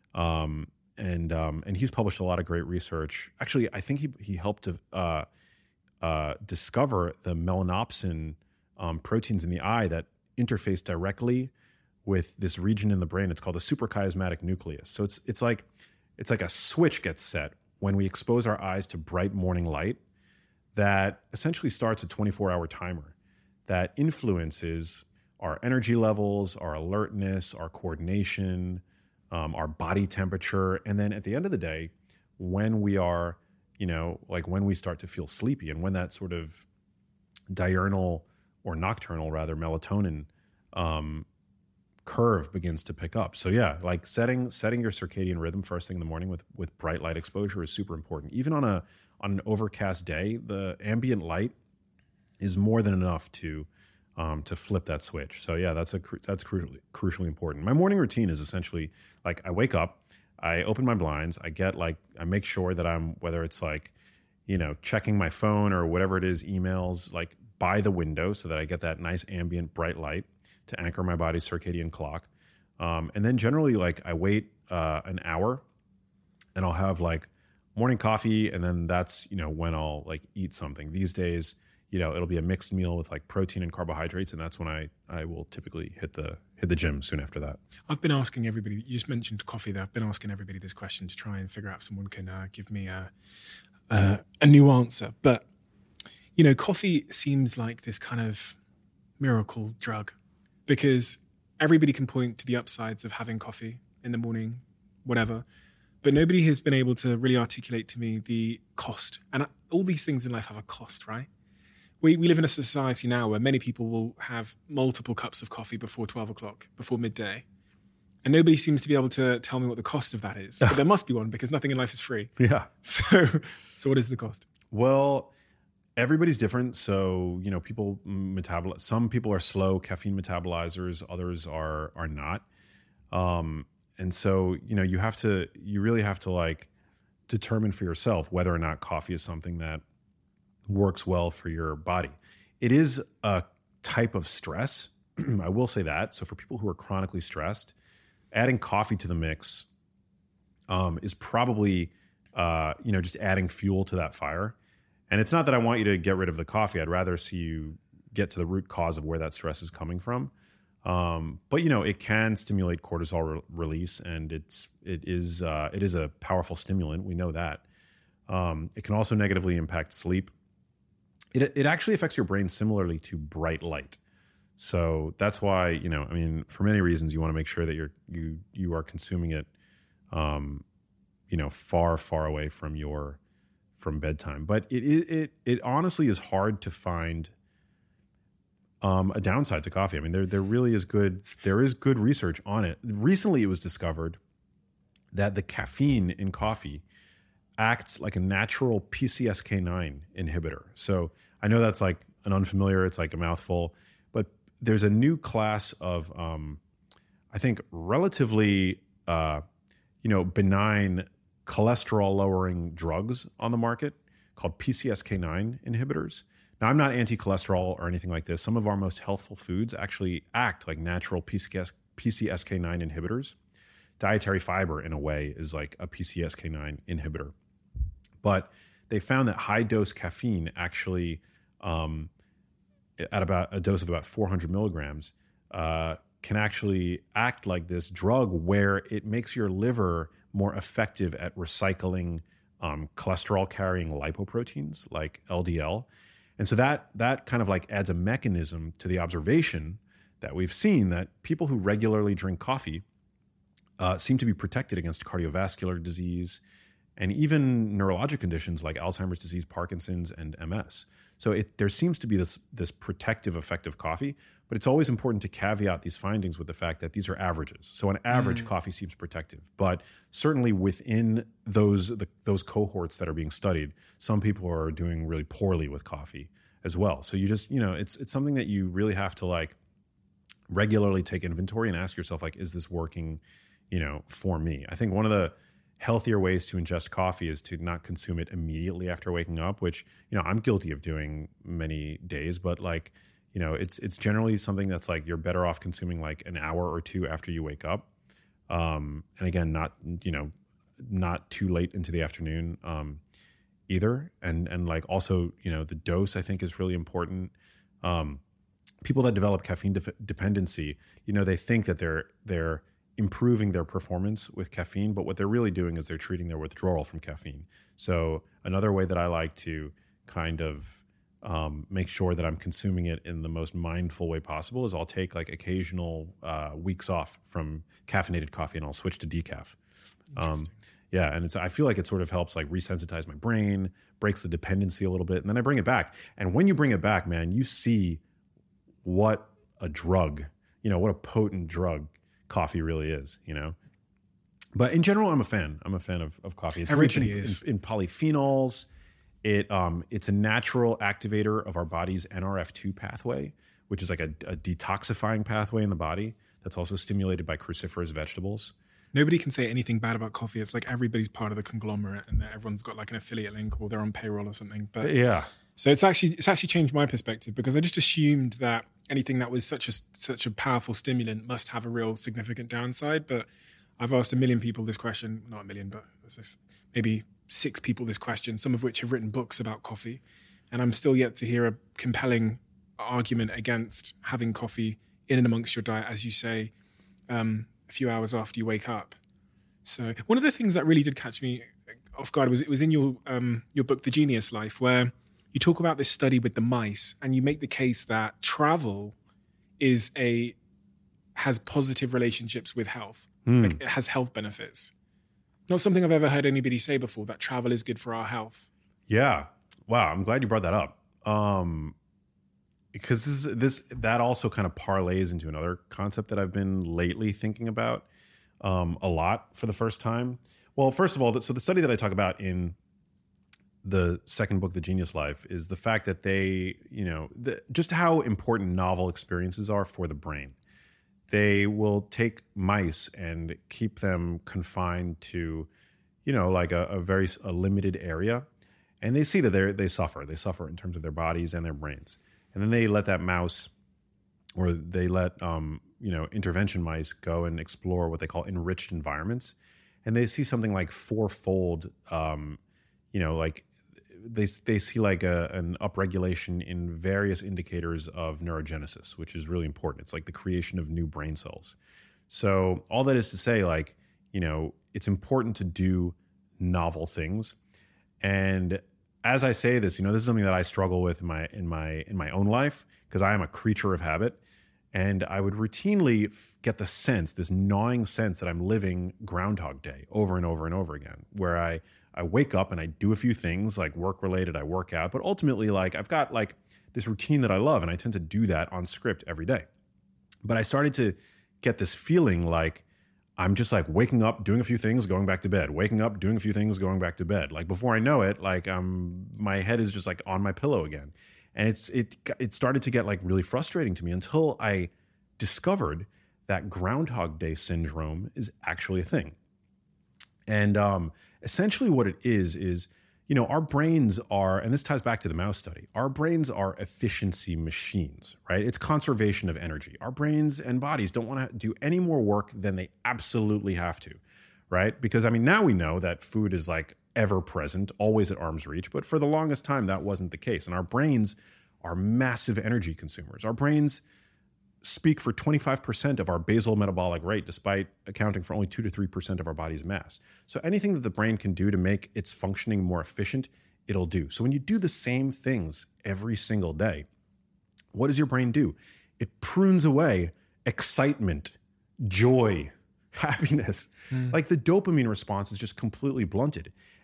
and he's published a lot of great research. Actually, I think he helped to discover the melanopsin proteins in the eye that interface directly with this region in the brain. It's called the suprachiasmatic nucleus. So it's like a switch gets set when we expose our eyes to bright morning light that essentially starts a 24-hour timer that influences our energy levels, our alertness, our coordination, our body temperature. And then at the end of the day, when we are, when we start to feel sleepy and when that sort of diurnal or nocturnal rather melatonin curve begins to pick up. So yeah, like setting your circadian rhythm first thing in the morning with bright light exposure is super important. Even on an overcast day, the ambient light is more than enough to flip that switch. So yeah, that's crucially important. My morning routine is essentially like I wake up, I open my blinds, I make sure that I'm, whether it's like, checking my phone or whatever it is, emails, like by the window so that I get that nice ambient bright light to anchor my body's circadian clock. And then generally like I wait an hour and I'll have like morning coffee, and then that's, when I'll like eat something. These days, it'll be a mixed meal with like protein and carbohydrates, and that's when I will typically hit the gym soon after that. I've been asking everybody, you just mentioned coffee there, I've been asking everybody this question to try and figure out if someone can give me a new answer. But, coffee seems like this kind of miracle drug because everybody can point to the upsides of having coffee in the morning, whatever. But nobody has been able to really articulate to me the cost. And all these things in life have a cost, right? We live in a society now where many people will have multiple cups of coffee before 12 o'clock, before midday. And nobody seems to be able to tell me what the cost of that is. But there must be one because nothing in life is free. Yeah. So what is the cost? Well, everybody's different. So, people some people are slow caffeine metabolizers, others are not. And so, you really have to like determine for yourself whether or not coffee is something that works well for your body. It is a type of stress. I will say that. So for people who are chronically stressed, adding coffee to the mix is probably, just adding fuel to that fire. And it's not that I want you to get rid of the coffee. I'd rather see you get to the root cause of where that stress is coming from. But it can stimulate cortisol release, and it is a powerful stimulant. We know that. It can also negatively impact sleep. It actually affects your brain similarly to bright light. So that's why, for many reasons, you want to make sure that you are consuming it, far, far away from bedtime. But it honestly is hard to find a downside to coffee. I mean, there really is there is good research on it. Recently, it was discovered that the caffeine in coffee acts like a natural PCSK9 inhibitor. So I know that's like an unfamiliar, it's like a mouthful, but there's a new class of, I think, relatively, benign cholesterol lowering drugs on the market called PCSK9 inhibitors. Now, I'm not anti-cholesterol or anything like this. Some of our most healthful foods actually act like natural PCSK9 inhibitors. Dietary fiber, in a way, is like a PCSK9 inhibitor. But they found that high-dose caffeine actually, at about a dose of about 400 milligrams, can actually act like this drug where it makes your liver more effective at recycling cholesterol-carrying lipoproteins like LDL. And so that kind of like adds a mechanism to the observation that we've seen that people who regularly drink coffee seem to be protected against cardiovascular disease and even neurologic conditions like Alzheimer's disease, Parkinson's, and MS. So there seems to be this protective effect of coffee, but it's always important to caveat these findings with the fact that these are averages. So on average, coffee seems protective, but certainly within those cohorts that are being studied, some people are doing really poorly with coffee as well. So you just, it's something that you really have to like regularly take inventory and ask yourself, like, is this working, for me? I think one of the healthier ways to ingest coffee is to not consume it immediately after waking up, which, I'm guilty of doing many days, but like, it's generally something that's like, you're better off consuming like an hour or two after you wake up. And again, not too late into the afternoon, either. And like also, the dose I think is really important. People that develop caffeine dependency, they think that they're improving their performance with caffeine, but what they're really doing is they're treating their withdrawal from caffeine. So another way that I like to kind of make sure that I'm consuming it in the most mindful way possible is I'll take like occasional weeks off from caffeinated coffee and I'll switch to decaf. Yeah, and I feel like it sort of helps like resensitize my brain, breaks the dependency a little bit, and then I bring it back. And when you bring it back, man, you see what a drug, what a potent drug coffee really is, But in general, I'm a fan. I'm a fan of coffee. It's rich in polyphenols. It's a natural activator of our body's NRF2 pathway, which is like a detoxifying pathway in the body that's also stimulated by cruciferous vegetables. Nobody can say anything bad about coffee. It's like everybody's part of the conglomerate and everyone's got like an affiliate link or they're on payroll or something. But yeah. So it's actually changed my perspective because I just assumed that anything that was such a powerful stimulant must have a real significant downside. But I've asked a million people this question, not a million, but maybe 6 people this question, some of which have written books about coffee. And I'm still yet to hear a compelling argument against having coffee in and amongst your diet, as you say, a few hours after you wake up. So one of the things that really did catch me off guard was it was in your book, The Genius Life, where you talk about this study with the mice and you make the case that travel has positive relationships with health. Like it has health benefits. Not something I've ever heard anybody say before, that travel is good for our health. Yeah. Wow. I'm glad you brought that up. Because that also kind of parlays into another concept that I've been lately thinking about a lot for the first time. Well, first of all, so the study that I talk about in the second book, The Genius Life, is the fact that they, just how important novel experiences are for the brain. They will take mice and keep them confined to, like a limited area. And they see that they suffer. They suffer in terms of their bodies and their brains. And then they let that mouse, or they let, intervention mice go and explore what they call enriched environments. And they see something like 4-fold, like they see like an upregulation in various indicators of neurogenesis, which is really important. It's like the creation of new brain cells. So all that is to say, like, it's important to do novel things. And as I say this, this is something that I struggle with in my own life because I am a creature of habit. And I would routinely get this gnawing sense that I'm living Groundhog Day over and over and over again, where I wake up and I do a few things like work related, I work out, but ultimately like I've got like this routine that I love and I tend to do that on script every day. But I started to get this feeling like I'm just like waking up, doing a few things, going back to bed, waking up, doing a few things, going back to bed. Like before I know it, like my head is just like on my pillow again. And it started to get like really frustrating to me until I discovered that Groundhog Day syndrome is actually a thing. And essentially what it is, our brains are, and this ties back to the mouse study, our brains are efficiency machines, right? It's conservation of energy. Our brains and bodies don't want to do any more work than they absolutely have to, right? Because now we know that food is like ever present, always at arm's reach, but for the longest time that wasn't the case. And our brains are massive energy consumers. Our brains speak for 25% of our basal metabolic rate, despite accounting for only 2 to 3% of our body's mass. So anything that the brain can do to make its functioning more efficient, it'll do. So when you do the same things every single day, what does your brain do? It prunes away excitement, joy, happiness. Like the dopamine response is just completely blunted.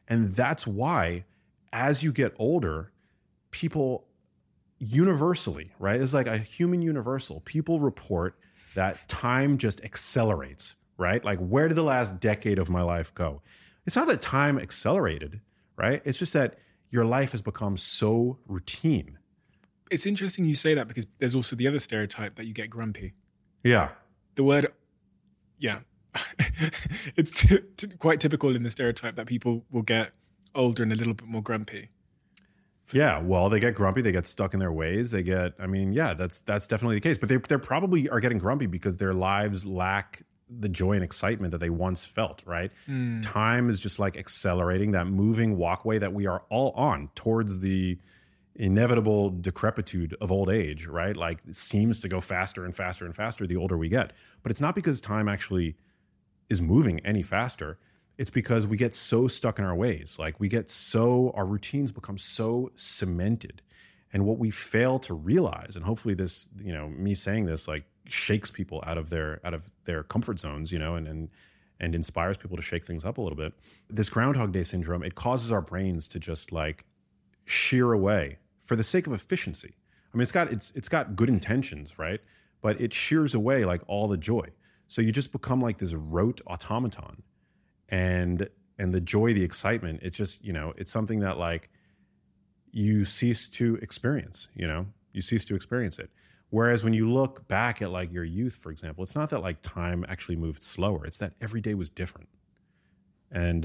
And that's why, as you get older, people universally, right? It's like a human universal. People report that time just accelerates, right? Like, where did the last decade of my life go? It's not that time accelerated, right? It's just that your life has become so routine. It's interesting you say that because there's also the other stereotype that you get grumpy. Yeah. The word, yeah. It's quite typical in the stereotype that people will get older and a little bit more grumpy. Yeah, well, they get grumpy, they get stuck in their ways, they get, I mean, yeah, that's definitely the case. But they're probably are getting grumpy because their lives lack the joy and excitement that they once felt, right? Time is just like accelerating, that moving walkway that we are all on towards the inevitable decrepitude of old age, right? Like, it seems to go faster and faster and faster the older we get. But it's not because time actually is moving any faster. It's because we get so stuck in our ways. Like, our routines become so cemented. And what we fail to realize, and hopefully this, me saying this, like, shakes people out of their comfort zones, and inspires people to shake things up a little bit. This Groundhog Day syndrome, it causes our brains to just like shear away for the sake of efficiency. I mean, it's got good intentions, right? But it shears away like all the joy. So you just become like this rote automaton. And the joy, the excitement, it's just, it's something that like you cease to experience, you cease to experience it. Whereas when you look back at like your youth, for example, it's not that like time actually moved slower. It's that every day was different. And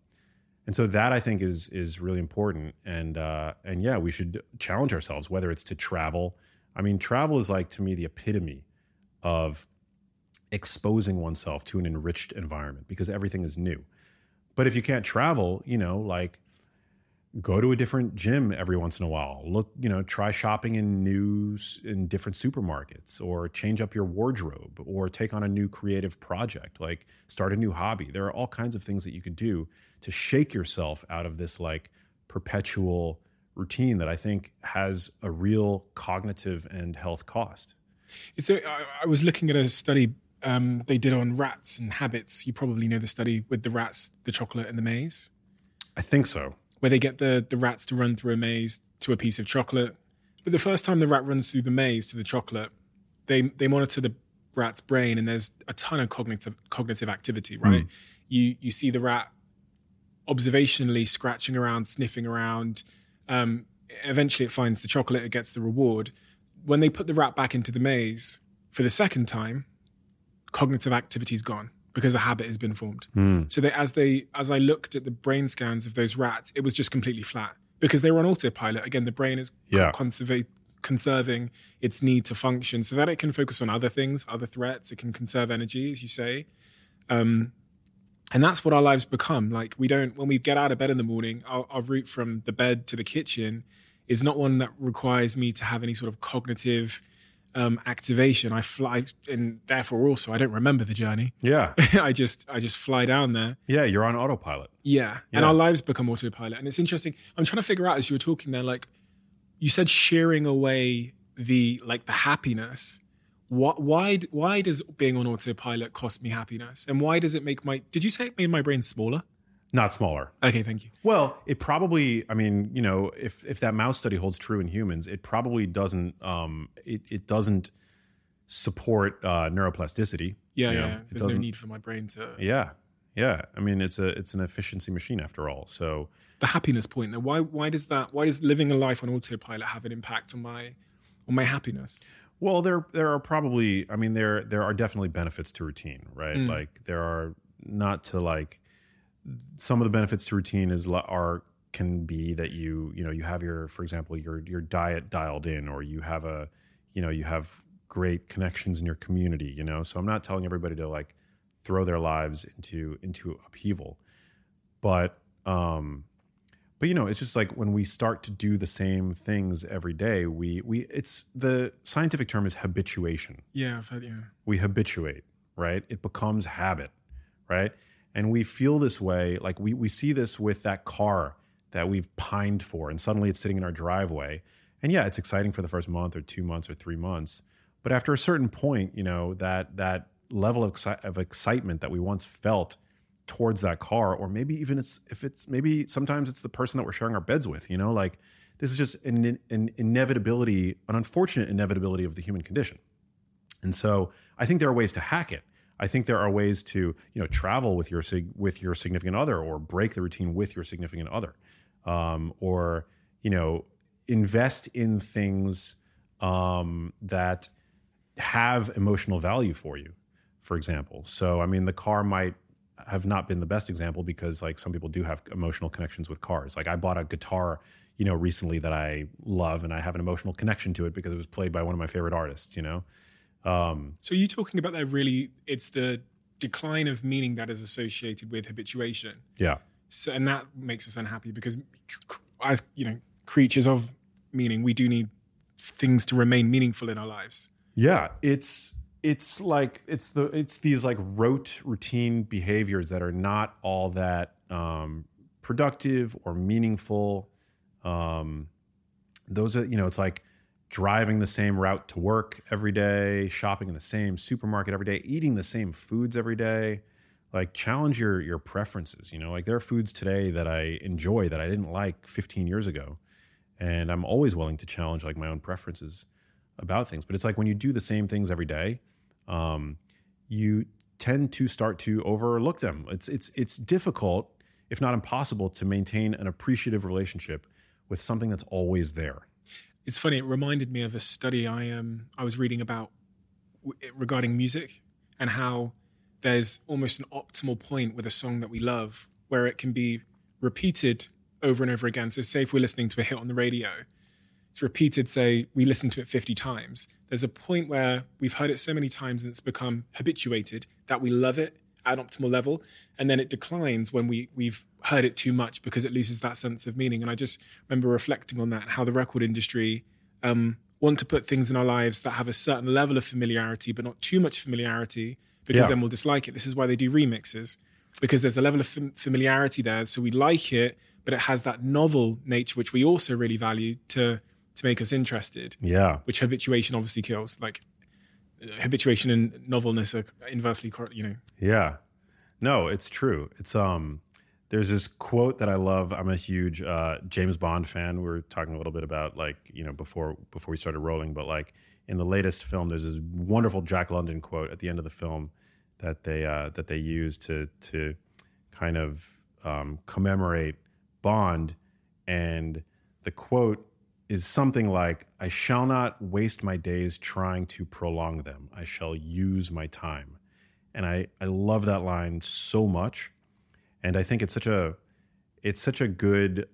so that, I think, is really important. And yeah, we should challenge ourselves, whether it's to travel. I mean, travel is like, to me, the epitome of exposing oneself to an enriched environment because everything is new. But if you can't travel, like, go to a different gym every once in a while. Look, try shopping in different supermarkets, or change up your wardrobe, or take on a new creative project, like start a new hobby. There are all kinds of things that you could do to shake yourself out of this like perpetual routine that I think has a real cognitive and health cost. So I was looking at a study they did on rats and habits. You probably know the study with the rats, the chocolate and the maze. I think so. Where they get the rats to run through a maze to a piece of chocolate. But the first time the rat runs through the maze to the chocolate, they monitor the rat's brain, and there's a ton of cognitive activity, right? You see the rat observationally scratching around, sniffing around. Eventually it finds the chocolate, it gets the reward. When they put the rat back into the maze for the second time, cognitive activity is gone because a habit has been formed. So as I looked at the brain scans of those rats, it was just completely flat because they were on autopilot. Again, the brain is conserving its need to function so that it can focus on other things, other threats. It can conserve energy, as you say. And that's what our lives become. Like, when we get out of bed in the morning, our route from the bed to the kitchen is not one that requires me to have any sort of cognitive activation. I fly, and therefore also I don't remember the journey. Yeah. I just fly down there. Yeah, you're on autopilot. Yeah. And our lives become autopilot. And it's interesting. I'm trying to figure out, as you were talking there, like you said, shearing away the happiness. Why does being on autopilot cost me happiness? And why does it make did you say it made my brain smaller? Not smaller. Okay, thank you. Well, it probably, I mean, if that mouse study holds true in humans, it probably doesn't, it doesn't support neuroplasticity. Yeah. There's no need for my brain to. Yeah. I mean, it's an efficiency machine after all. So the happiness point, though, why does living a life on autopilot have an impact on my happiness? Well, there are probably, I mean, there are definitely benefits to routine, right? Like, there are, not to like, some of the benefits to routine can be that you have for example, your diet dialed in, or you have you have great connections in your community, So I'm not telling everybody to like throw their lives into upheaval, but it's just like when we start to do the same things every day, it's, the scientific term is habituation. Yeah, I've heard, yeah. We habituate, right? It becomes habit, right? And we feel this way, like we see this with that car that we've pined for, and suddenly it's sitting in our driveway. And yeah, it's exciting for the first month or 2 months or 3 months. But after a certain point, that level of excitement that we once felt towards that car, or maybe even maybe sometimes it's the person that we're sharing our beds with, you know, like this is just an inevitability, an unfortunate inevitability of the human condition. And so I think there are ways to hack it. I think there are ways to, you know, travel with your significant other, or break the routine with your significant other, or, you know, invest in things that have emotional value for you, for example. So, I mean, the car might have not been the best example because, like, some people do have emotional connections with cars. Like, I bought a guitar, you know, recently that I love, and I have an emotional connection to it because it was played by one of my favorite artists, you know? So you're talking about that really, it's the decline of meaning that is associated with habituation. Yeah. So, and that makes us unhappy because, as you know, creatures of meaning, we do need things to remain meaningful in our lives. Yeah, it's these like rote routine behaviors that are not all that productive or meaningful. Those are, you know, it's like driving the same route to work every day, shopping in the same supermarket every day, eating the same foods every day. Like, challenge your preferences, you know? Like, there are foods today that I enjoy that I didn't like 15 years ago. And I'm always willing to challenge, like, my own preferences about things. But it's like when you do the same things every day, you tend to start to overlook them. It's difficult, if not impossible, to maintain an appreciative relationship with something that's always there. It's funny. It reminded me of a study I was reading about regarding music, and how there's almost an optimal point with a song that we love where it can be repeated over and over again. So say if we're listening to a hit on the radio, it's repeated, say we listen to it 50 times. There's a point where we've heard it so many times and it's become habituated that we love it at an optimal level. And then it declines when we've heard it too much because it loses that sense of meaning. And I just remember reflecting on that, how the record industry want to put things in our lives that have a certain level of familiarity, but not too much familiarity, because then we'll dislike it. This is why they do remixes, because there's a level of familiarity there. So we like it, but it has that novel nature, which we also really value to make us interested. Yeah. Which habituation obviously kills. Like, habituation and novelness are inversely, you know. Yeah. No, it's true. It's there's this quote that I love. I'm a huge James Bond fan. We were talking a little bit about, like, you know, before we started rolling, but like in the latest film, there's this wonderful Jack London quote at the end of the film that they use to kind of commemorate Bond, and the quote is something like, "I shall not waste my days trying to prolong them. I shall use my time." And I love that line so much. And I think it's such a good,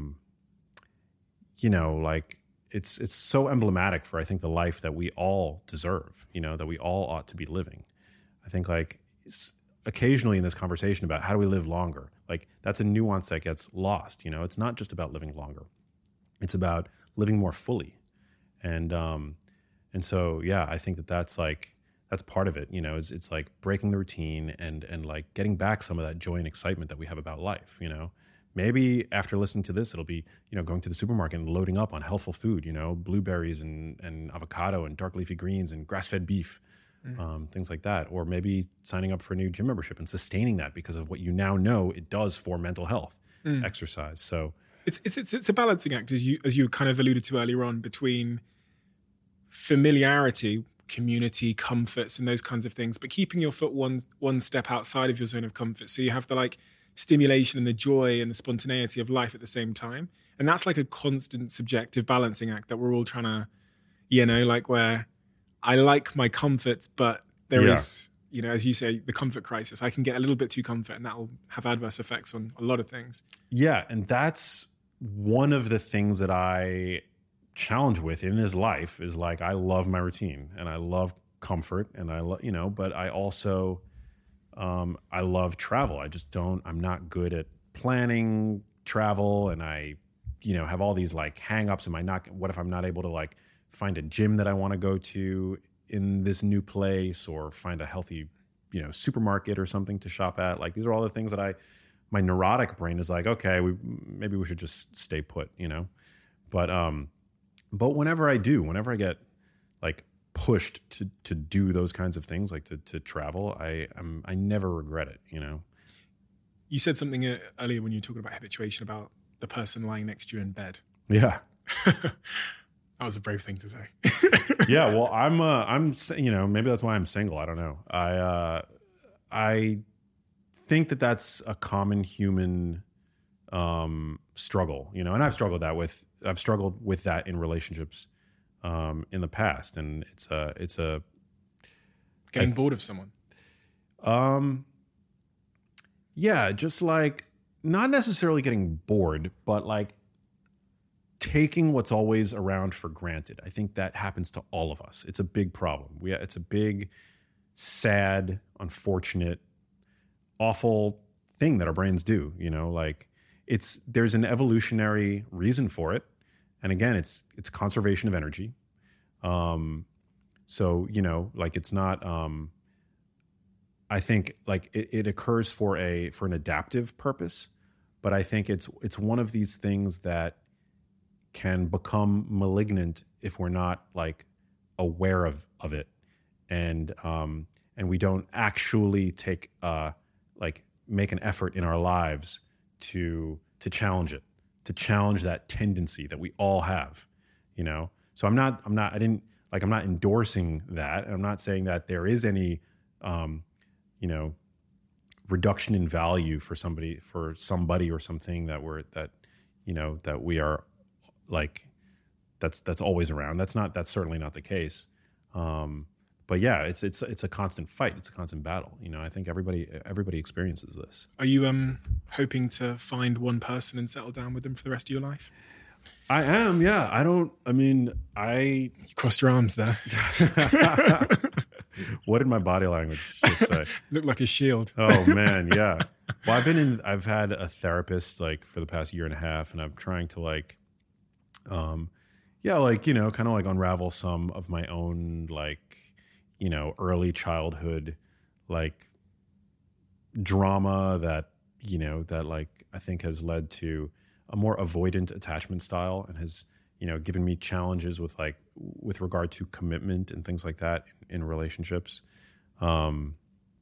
you know, like it's so emblematic for, I think, the life that we all deserve, you know, that we all ought to be living. I think, like, occasionally in this conversation about how do we live longer, like, that's a nuance that gets lost. You know, it's not just about living longer. It's about living more fully. And so, yeah, I think that's part of it, you know, it's like breaking the routine and like getting back some of that joy and excitement that we have about life, you know. Maybe after listening to this, it'll be, you know, going to the supermarket and loading up on healthful food, you know, blueberries and avocado and dark leafy greens and grass-fed beef, things like that. Or maybe signing up for a new gym membership and sustaining that because of what you now know it does for mental health, exercise. So it's a balancing act, as you kind of alluded to earlier on, between familiarity, community, comforts, and those kinds of things, but keeping your foot one step outside of your zone of comfort. So you have the, like, stimulation and the joy and the spontaneity of life at the same time. And that's like a constant subjective balancing act that we're all trying to, you know, like, where I like my comforts, but there is, you know, as you say, the comfort crisis. I can get a little bit too comfort, and that will have adverse effects on a lot of things. Yeah. And that's one of the things that I challenge with in this life is, like, I love my routine and I love comfort and I love, you know, but I also, I love travel. I'm not good at planning travel, and I, you know, have all these, like, hang-ups. What if I'm not able to, like, find a gym that I want to go to in this new place, or find a healthy, you know, supermarket or something to shop at? Like, these are all the things that my neurotic brain is like, okay, maybe we should just stay put, you know? But whenever I get, like, pushed to do those kinds of things, like to travel, I never regret it, you know? You said something earlier when you were talking about habituation about the person lying next to you in bed. Yeah. That was a brave thing to say. Yeah. Well, I'm, you know, maybe that's why I'm single. I don't know. I think that that's a common human struggle, you know, and I've struggled with that in relationships in the past, and it's a Getting bored of someone. Yeah, just like not necessarily getting bored, but like taking what's always around for granted. I think that happens to all of us. It's a big problem. It's a big, sad, unfortunate, awful thing that our brains do, you know, like there's an evolutionary reason for it. And again, it's conservation of energy. So, you know, like it's not, I think like it occurs for an adaptive purpose, but I think it's one of these things that can become malignant if we're not like aware of it. And we don't actually make an effort in our lives to challenge it, to challenge that tendency that we all have, you know? So I'm not endorsing that. I'm not saying that there is any, you know, reduction in value for somebody or something that we are like, that's always around. That's certainly not the case. But yeah, it's a constant fight. It's a constant battle. You know, I think everybody experiences this. Are you hoping to find one person and settle down with them for the rest of your life? I am, yeah. You crossed your arms there. What did my body language just say? Looked like a shield. Oh man, yeah. Well, I've had a therapist like for the past year and a half, and I'm trying to like, like, you know, kind of like unravel some of my own like, you know, early childhood like drama that, you know, that like I think has led to a more avoidant attachment style and has, you know, given me challenges with regard to commitment and things like that in relationships. And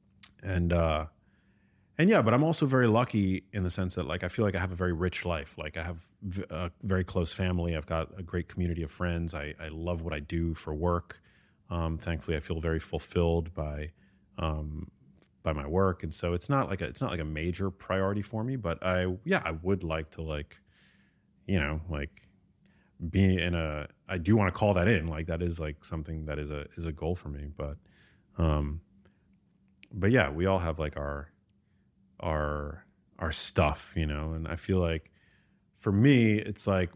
yeah, but I'm also very lucky in the sense that like, I feel like I have a very rich life. Like I have a very close family. I've got a great community of friends. I love what I do for work. Thankfully I feel very fulfilled by my work. And so it's not like a major priority for me, but I would like to like, you know, like be I do want to call that in, like that is like something that is a goal for me. But yeah, we all have like our stuff, you know, and I feel like for me, it's like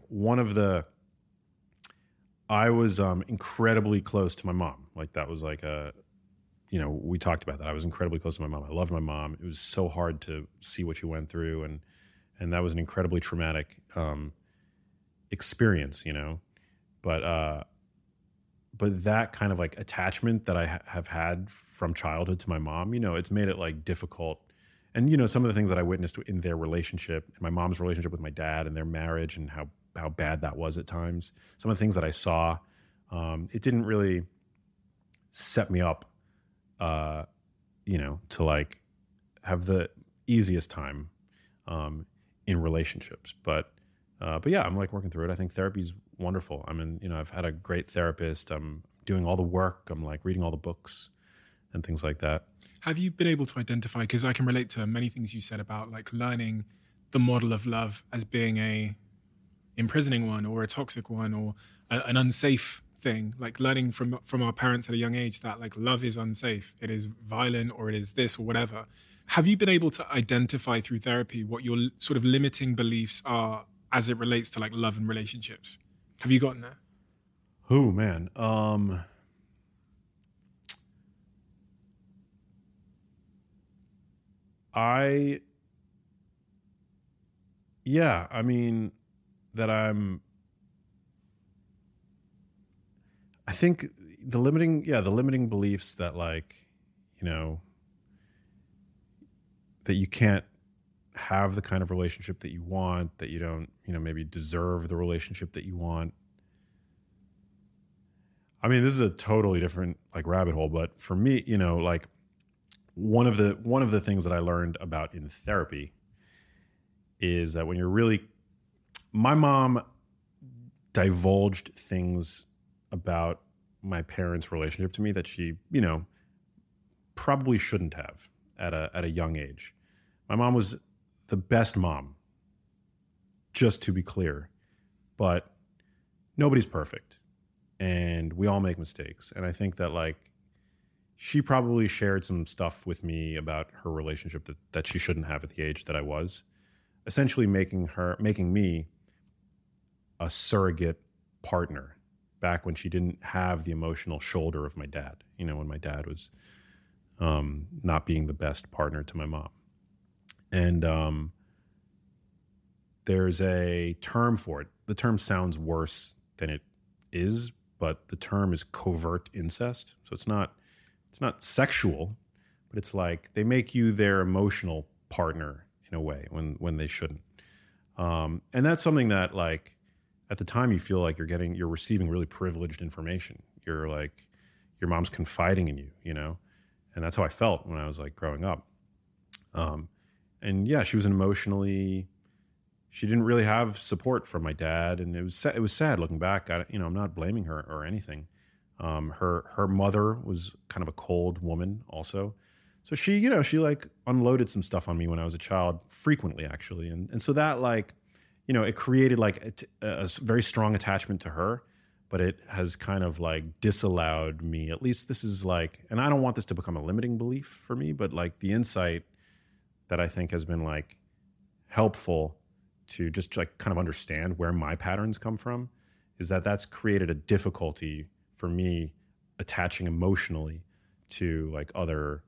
I was incredibly close to my mom. Like that was like you know, we talked about that. I was incredibly close to my mom. I loved my mom. It was so hard to see what she went through. And that was an incredibly traumatic experience, you know, but that kind of like attachment that I have had from childhood to my mom, you know, it's made it like difficult. And, you know, some of the things that I witnessed in their relationship, my mom's relationship with my dad and their marriage and how bad that was at times, some of the things that I saw, it didn't really set me up, you know, to like have the easiest time in relationships. But yeah, I'm like working through it. I think therapy's wonderful. I mean, you know, I've had a great therapist. I'm doing all the work. I'm like reading all the books and things like that. Have you been able to identify, because I can relate to many things you said about like learning the model of love as being a imprisoning one or a toxic one or an unsafe thing, like learning from our parents at a young age that like love is unsafe, it is violent or it is this or whatever. Have you been able to identify through therapy what your sort of limiting beliefs are as it relates to like love and relationships? Have you gotten there? Oh man. I mean I think the limiting beliefs that like, you know, that you can't have the kind of relationship that you want, that you don't, you know, maybe deserve the relationship that you want. I mean, this is a totally different like rabbit hole, but for me, you know, like one of the things that I learned about in therapy is that when you're really, my mom divulged things about my parents' relationship to me that she, probably shouldn't have at a young age. My mom was the best mom, just to be clear, but nobody's perfect and we all make mistakes. And I think that like she probably shared some stuff with me about her relationship that she shouldn't have at the age that I was, essentially making me a surrogate partner back when she didn't have the emotional shoulder of my dad, when my dad was not being the best partner to my mom. And there's a term for it. The term sounds worse than it is, but the term is covert incest. So it's not sexual, but it's like they make you their emotional partner in a way when they shouldn't. And that's something that like at the time you feel like you're receiving really privileged information. You're like, your mom's confiding in you, and that's how I felt when I was like growing up. And yeah, she was she didn't really have support from my dad, and it was sad looking back. I'm not blaming her or anything. Her mother was kind of a cold woman also. So she like unloaded some stuff on me when I was a child frequently actually. And so that like, it created like a very strong attachment to her, but it has kind of like disallowed me, at least this is like, and I don't want this to become a limiting belief for me, but like the insight that I think has been like helpful to just like kind of understand where my patterns come from is that that's created a difficulty for me attaching emotionally to like other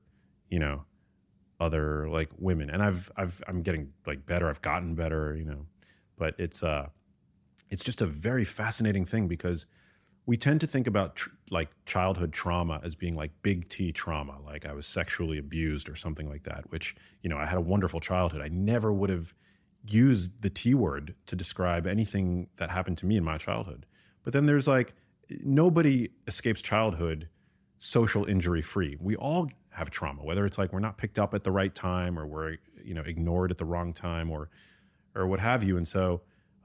like women. And I'm getting like better. I've gotten better, but it's just a very fascinating thing because we tend to think about like childhood trauma as being like big T trauma, like I was sexually abused or something like that, which, I had a wonderful childhood. I never would have used the T word to describe anything that happened to me in my childhood. But then there's like, nobody escapes childhood social injury free. We all have trauma, whether it's like we're not picked up at the right time or we're, ignored at the wrong time or what have you. And so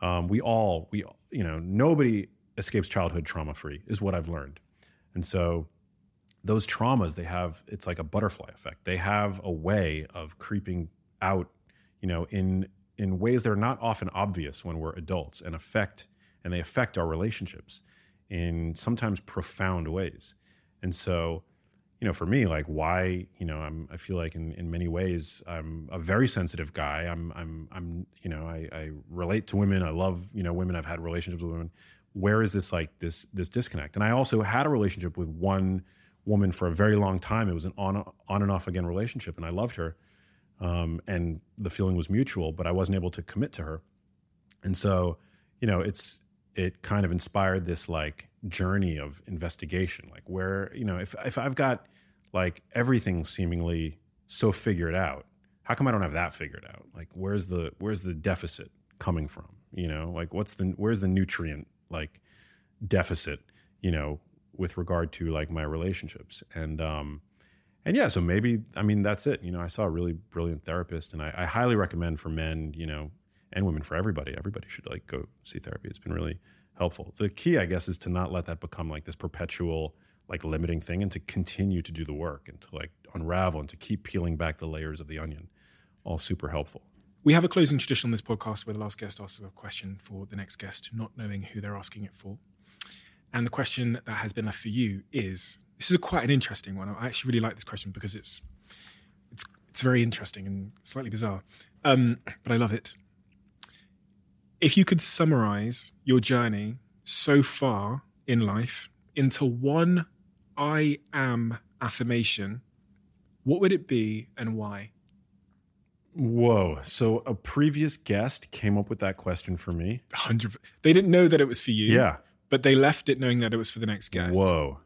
nobody escapes childhood trauma free is what I've learned. And so those traumas it's like a butterfly effect. They have a way of creeping out, in ways that are not often obvious when we're adults and they affect our relationships in sometimes profound ways. And so, for me, like why, I feel like in many ways I'm a very sensitive guy. I relate to women. I love, women. I've had relationships with women. Where is this like this disconnect? And I also had a relationship with one woman for a very long time. It was an on and off again relationship, and I loved her. And the feeling was mutual, but I wasn't able to commit to her. And so, it kind of inspired this like journey of investigation, like where, if I've got like everything seemingly so figured out, how come I don't have that figured out? Like, where's the deficit coming from? Like where's the nutrient like deficit, with regard to like my relationships. And yeah, so maybe, that's it. I saw a really brilliant therapist, and I highly recommend for men, and women, for everybody should like go see therapy. It's been really helpful. The key, I guess, is to not let that become like this perpetual, like limiting thing, and to continue to do the work and to like unravel and to keep peeling back the layers of the onion. All super helpful. We have a closing tradition on this podcast where the last guest asks a question for the next guest, not knowing who they're asking it for. And the question that has been left for you is, this is quite an interesting one. I actually really like this question because it's very interesting and slightly bizarre, but I love it. If you could summarize your journey so far in life into one I am affirmation, what would it be and why? Whoa. So a previous guest came up with that question for me. 100%. They didn't know that it was for you. Yeah. But they left it knowing that it was for the next guest. Whoa.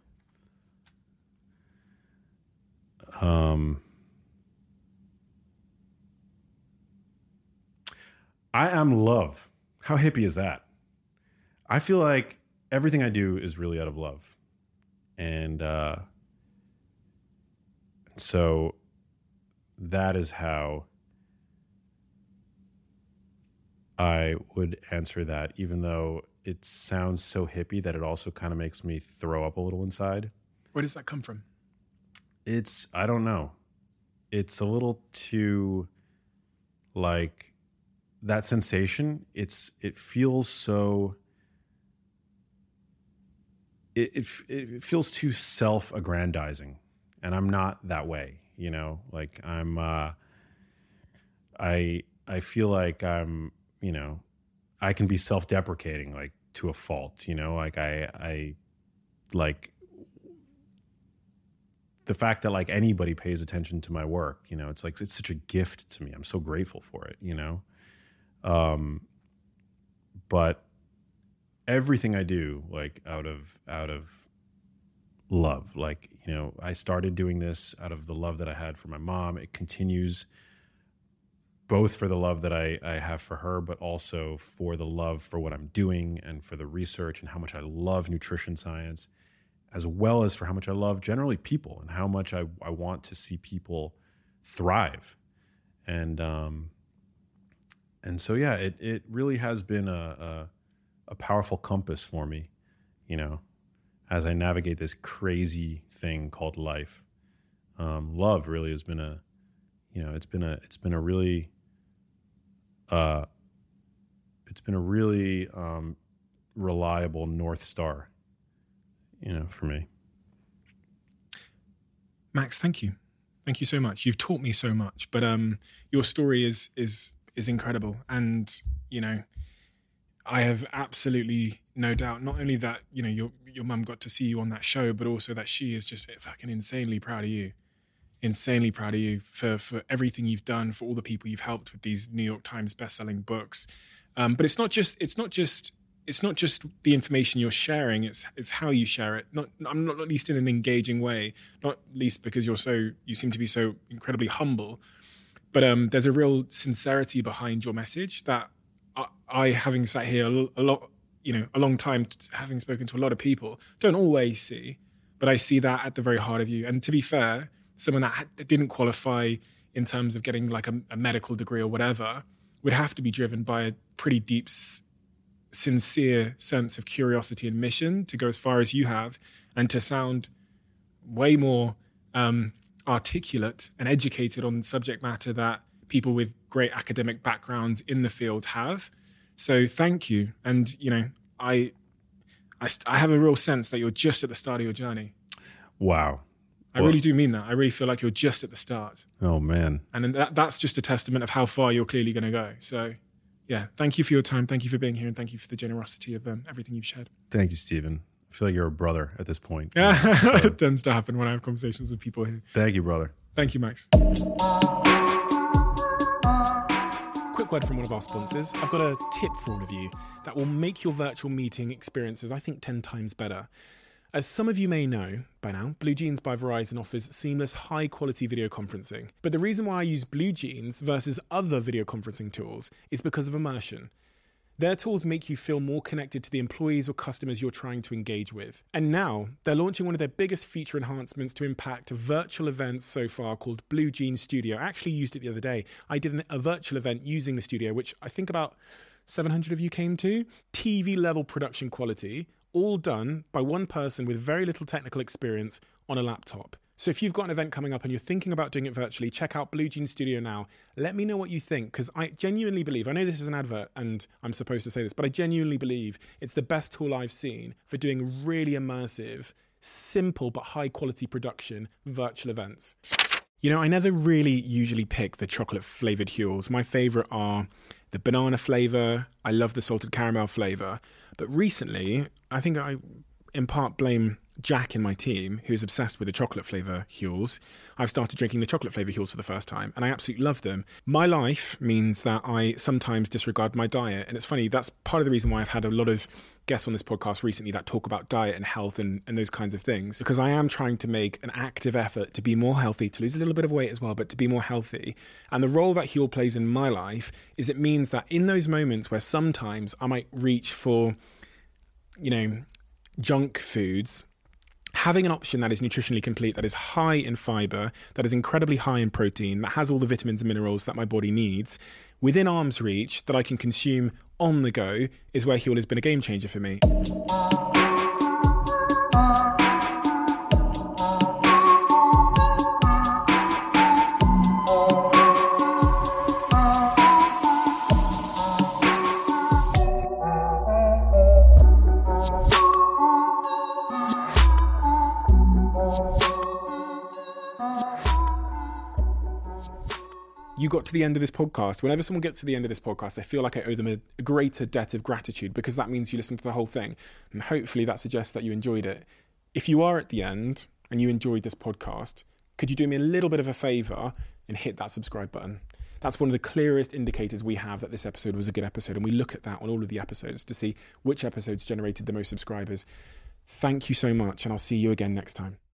I am love. How hippie is that? I feel like everything I do is really out of love. And so that is how I would answer that, even though it sounds so hippie that it also kind of makes me throw up a little inside. Where does that come from? I don't know. It's a little too, like, that sensation. It feels so, it feels too self-aggrandizing, and I'm not that way, you know, like I feel like I'm, you know, I can be self-deprecating, like, to a fault, you know, like I like the fact that, like, anybody pays attention to my work, you know, it's like, it's such a gift to me. I'm so grateful for it, you know? But everything I do, like, out of love, like, you know, I started doing this out of the love that I had for my mom. It continues both for the love that I have for her, but also for the love for what I'm doing and for the research and how much I love nutrition science, as well as for how much I love generally people and how much I want to see people thrive. And so, yeah, it really has been a powerful compass for me, you know, as I navigate this crazy thing called life. Love really has been it's been a really reliable North Star, you know, for me. Max, thank you. Thank you so much. You've taught me so much, but your story is incredible. And, you know, I have absolutely no doubt, not only that, you know, your mum got to see you on that show, but also that she is just fucking insanely proud of you. Insanely proud of you for everything you've done, for all the people you've helped with these New York Times best-selling books. But it's not just the information you're sharing. It's how you share it. Not least in an engaging way. Not least because you seem to be so incredibly humble. But there's a real sincerity behind your message that I having sat here a long time, having spoken to a lot of people, don't always see. But I see that at the very heart of you. And to be fair, someone that didn't qualify in terms of getting like a medical degree or whatever would have to be driven by a pretty deep, sincere sense of curiosity and mission to go as far as you have and to sound way more articulate and educated on subject matter that people with great academic backgrounds in the field have. So thank you. And, you know, I have a real sense that you're just at the start of your journey. Wow. I really do mean that. I really feel like you're just at the start. Oh, man. And that's just a testament of how far you're clearly going to go. So, yeah, thank you for your time. Thank you for being here. And thank you for the generosity of everything you've shared. Thank you, Stephen. I feel like you're a brother at this point. It tends to happen when I have conversations with people here. Thank you, brother. Thank you, Max. Quick word from one of our sponsors. I've got a tip for all of you that will make your virtual meeting experiences, I think, 10 times better. As some of you may know by now, BlueJeans by Verizon offers seamless, high-quality video conferencing. But the reason why I use BlueJeans versus other video conferencing tools is because of immersion. Their tools make you feel more connected to the employees or customers you're trying to engage with. And now, they're launching one of their biggest feature enhancements to impact virtual events so far called BlueJeans Studio. I actually used it the other day. I did a virtual event using the studio, which I think about 700 of you came to. TV-level production quality, all done by one person with very little technical experience on a laptop. So if you've got an event coming up and you're thinking about doing it virtually, check out BlueJeans Studio now. Let me know what you think, because I genuinely believe, I know this is an advert and I'm supposed to say this, but I genuinely believe it's the best tool I've seen for doing really immersive, simple but high quality production virtual events. You know, I never really usually pick the chocolate flavored Huels. My favorite are the banana flavor. I love the salted caramel flavor. But recently, I think I in part blame Jack in my team, who's obsessed with the chocolate flavour Huels. I've started drinking the chocolate flavour Huels for the first time, and I absolutely love them. My life means that I sometimes disregard my diet, and it's funny, that's part of the reason why I've had a lot of guests on this podcast recently that talk about diet and health and those kinds of things, because I am trying to make an active effort to be more healthy, to lose a little bit of weight as well, but to be more healthy. And the role that Huel plays in my life is it means that in those moments where sometimes I might reach for, you know, junk foods, Having an option that is nutritionally complete, that is high in fiber, that is incredibly high in protein, that has all the vitamins and minerals that my body needs, within arm's reach, that I can consume on the go, is where Huel has been a game changer for me. You got to the end of this podcast. Whenever someone gets to the end of this podcast, I feel like I owe them a greater debt of gratitude, because that means you listened to the whole thing. And hopefully that suggests that you enjoyed it. If you are at the end and you enjoyed this podcast, could you do me a little bit of a favour and hit that subscribe button? That's one of the clearest indicators we have that this episode was a good episode. And we look at that on all of the episodes to see which episodes generated the most subscribers. Thank you so much, and I'll see you again next time.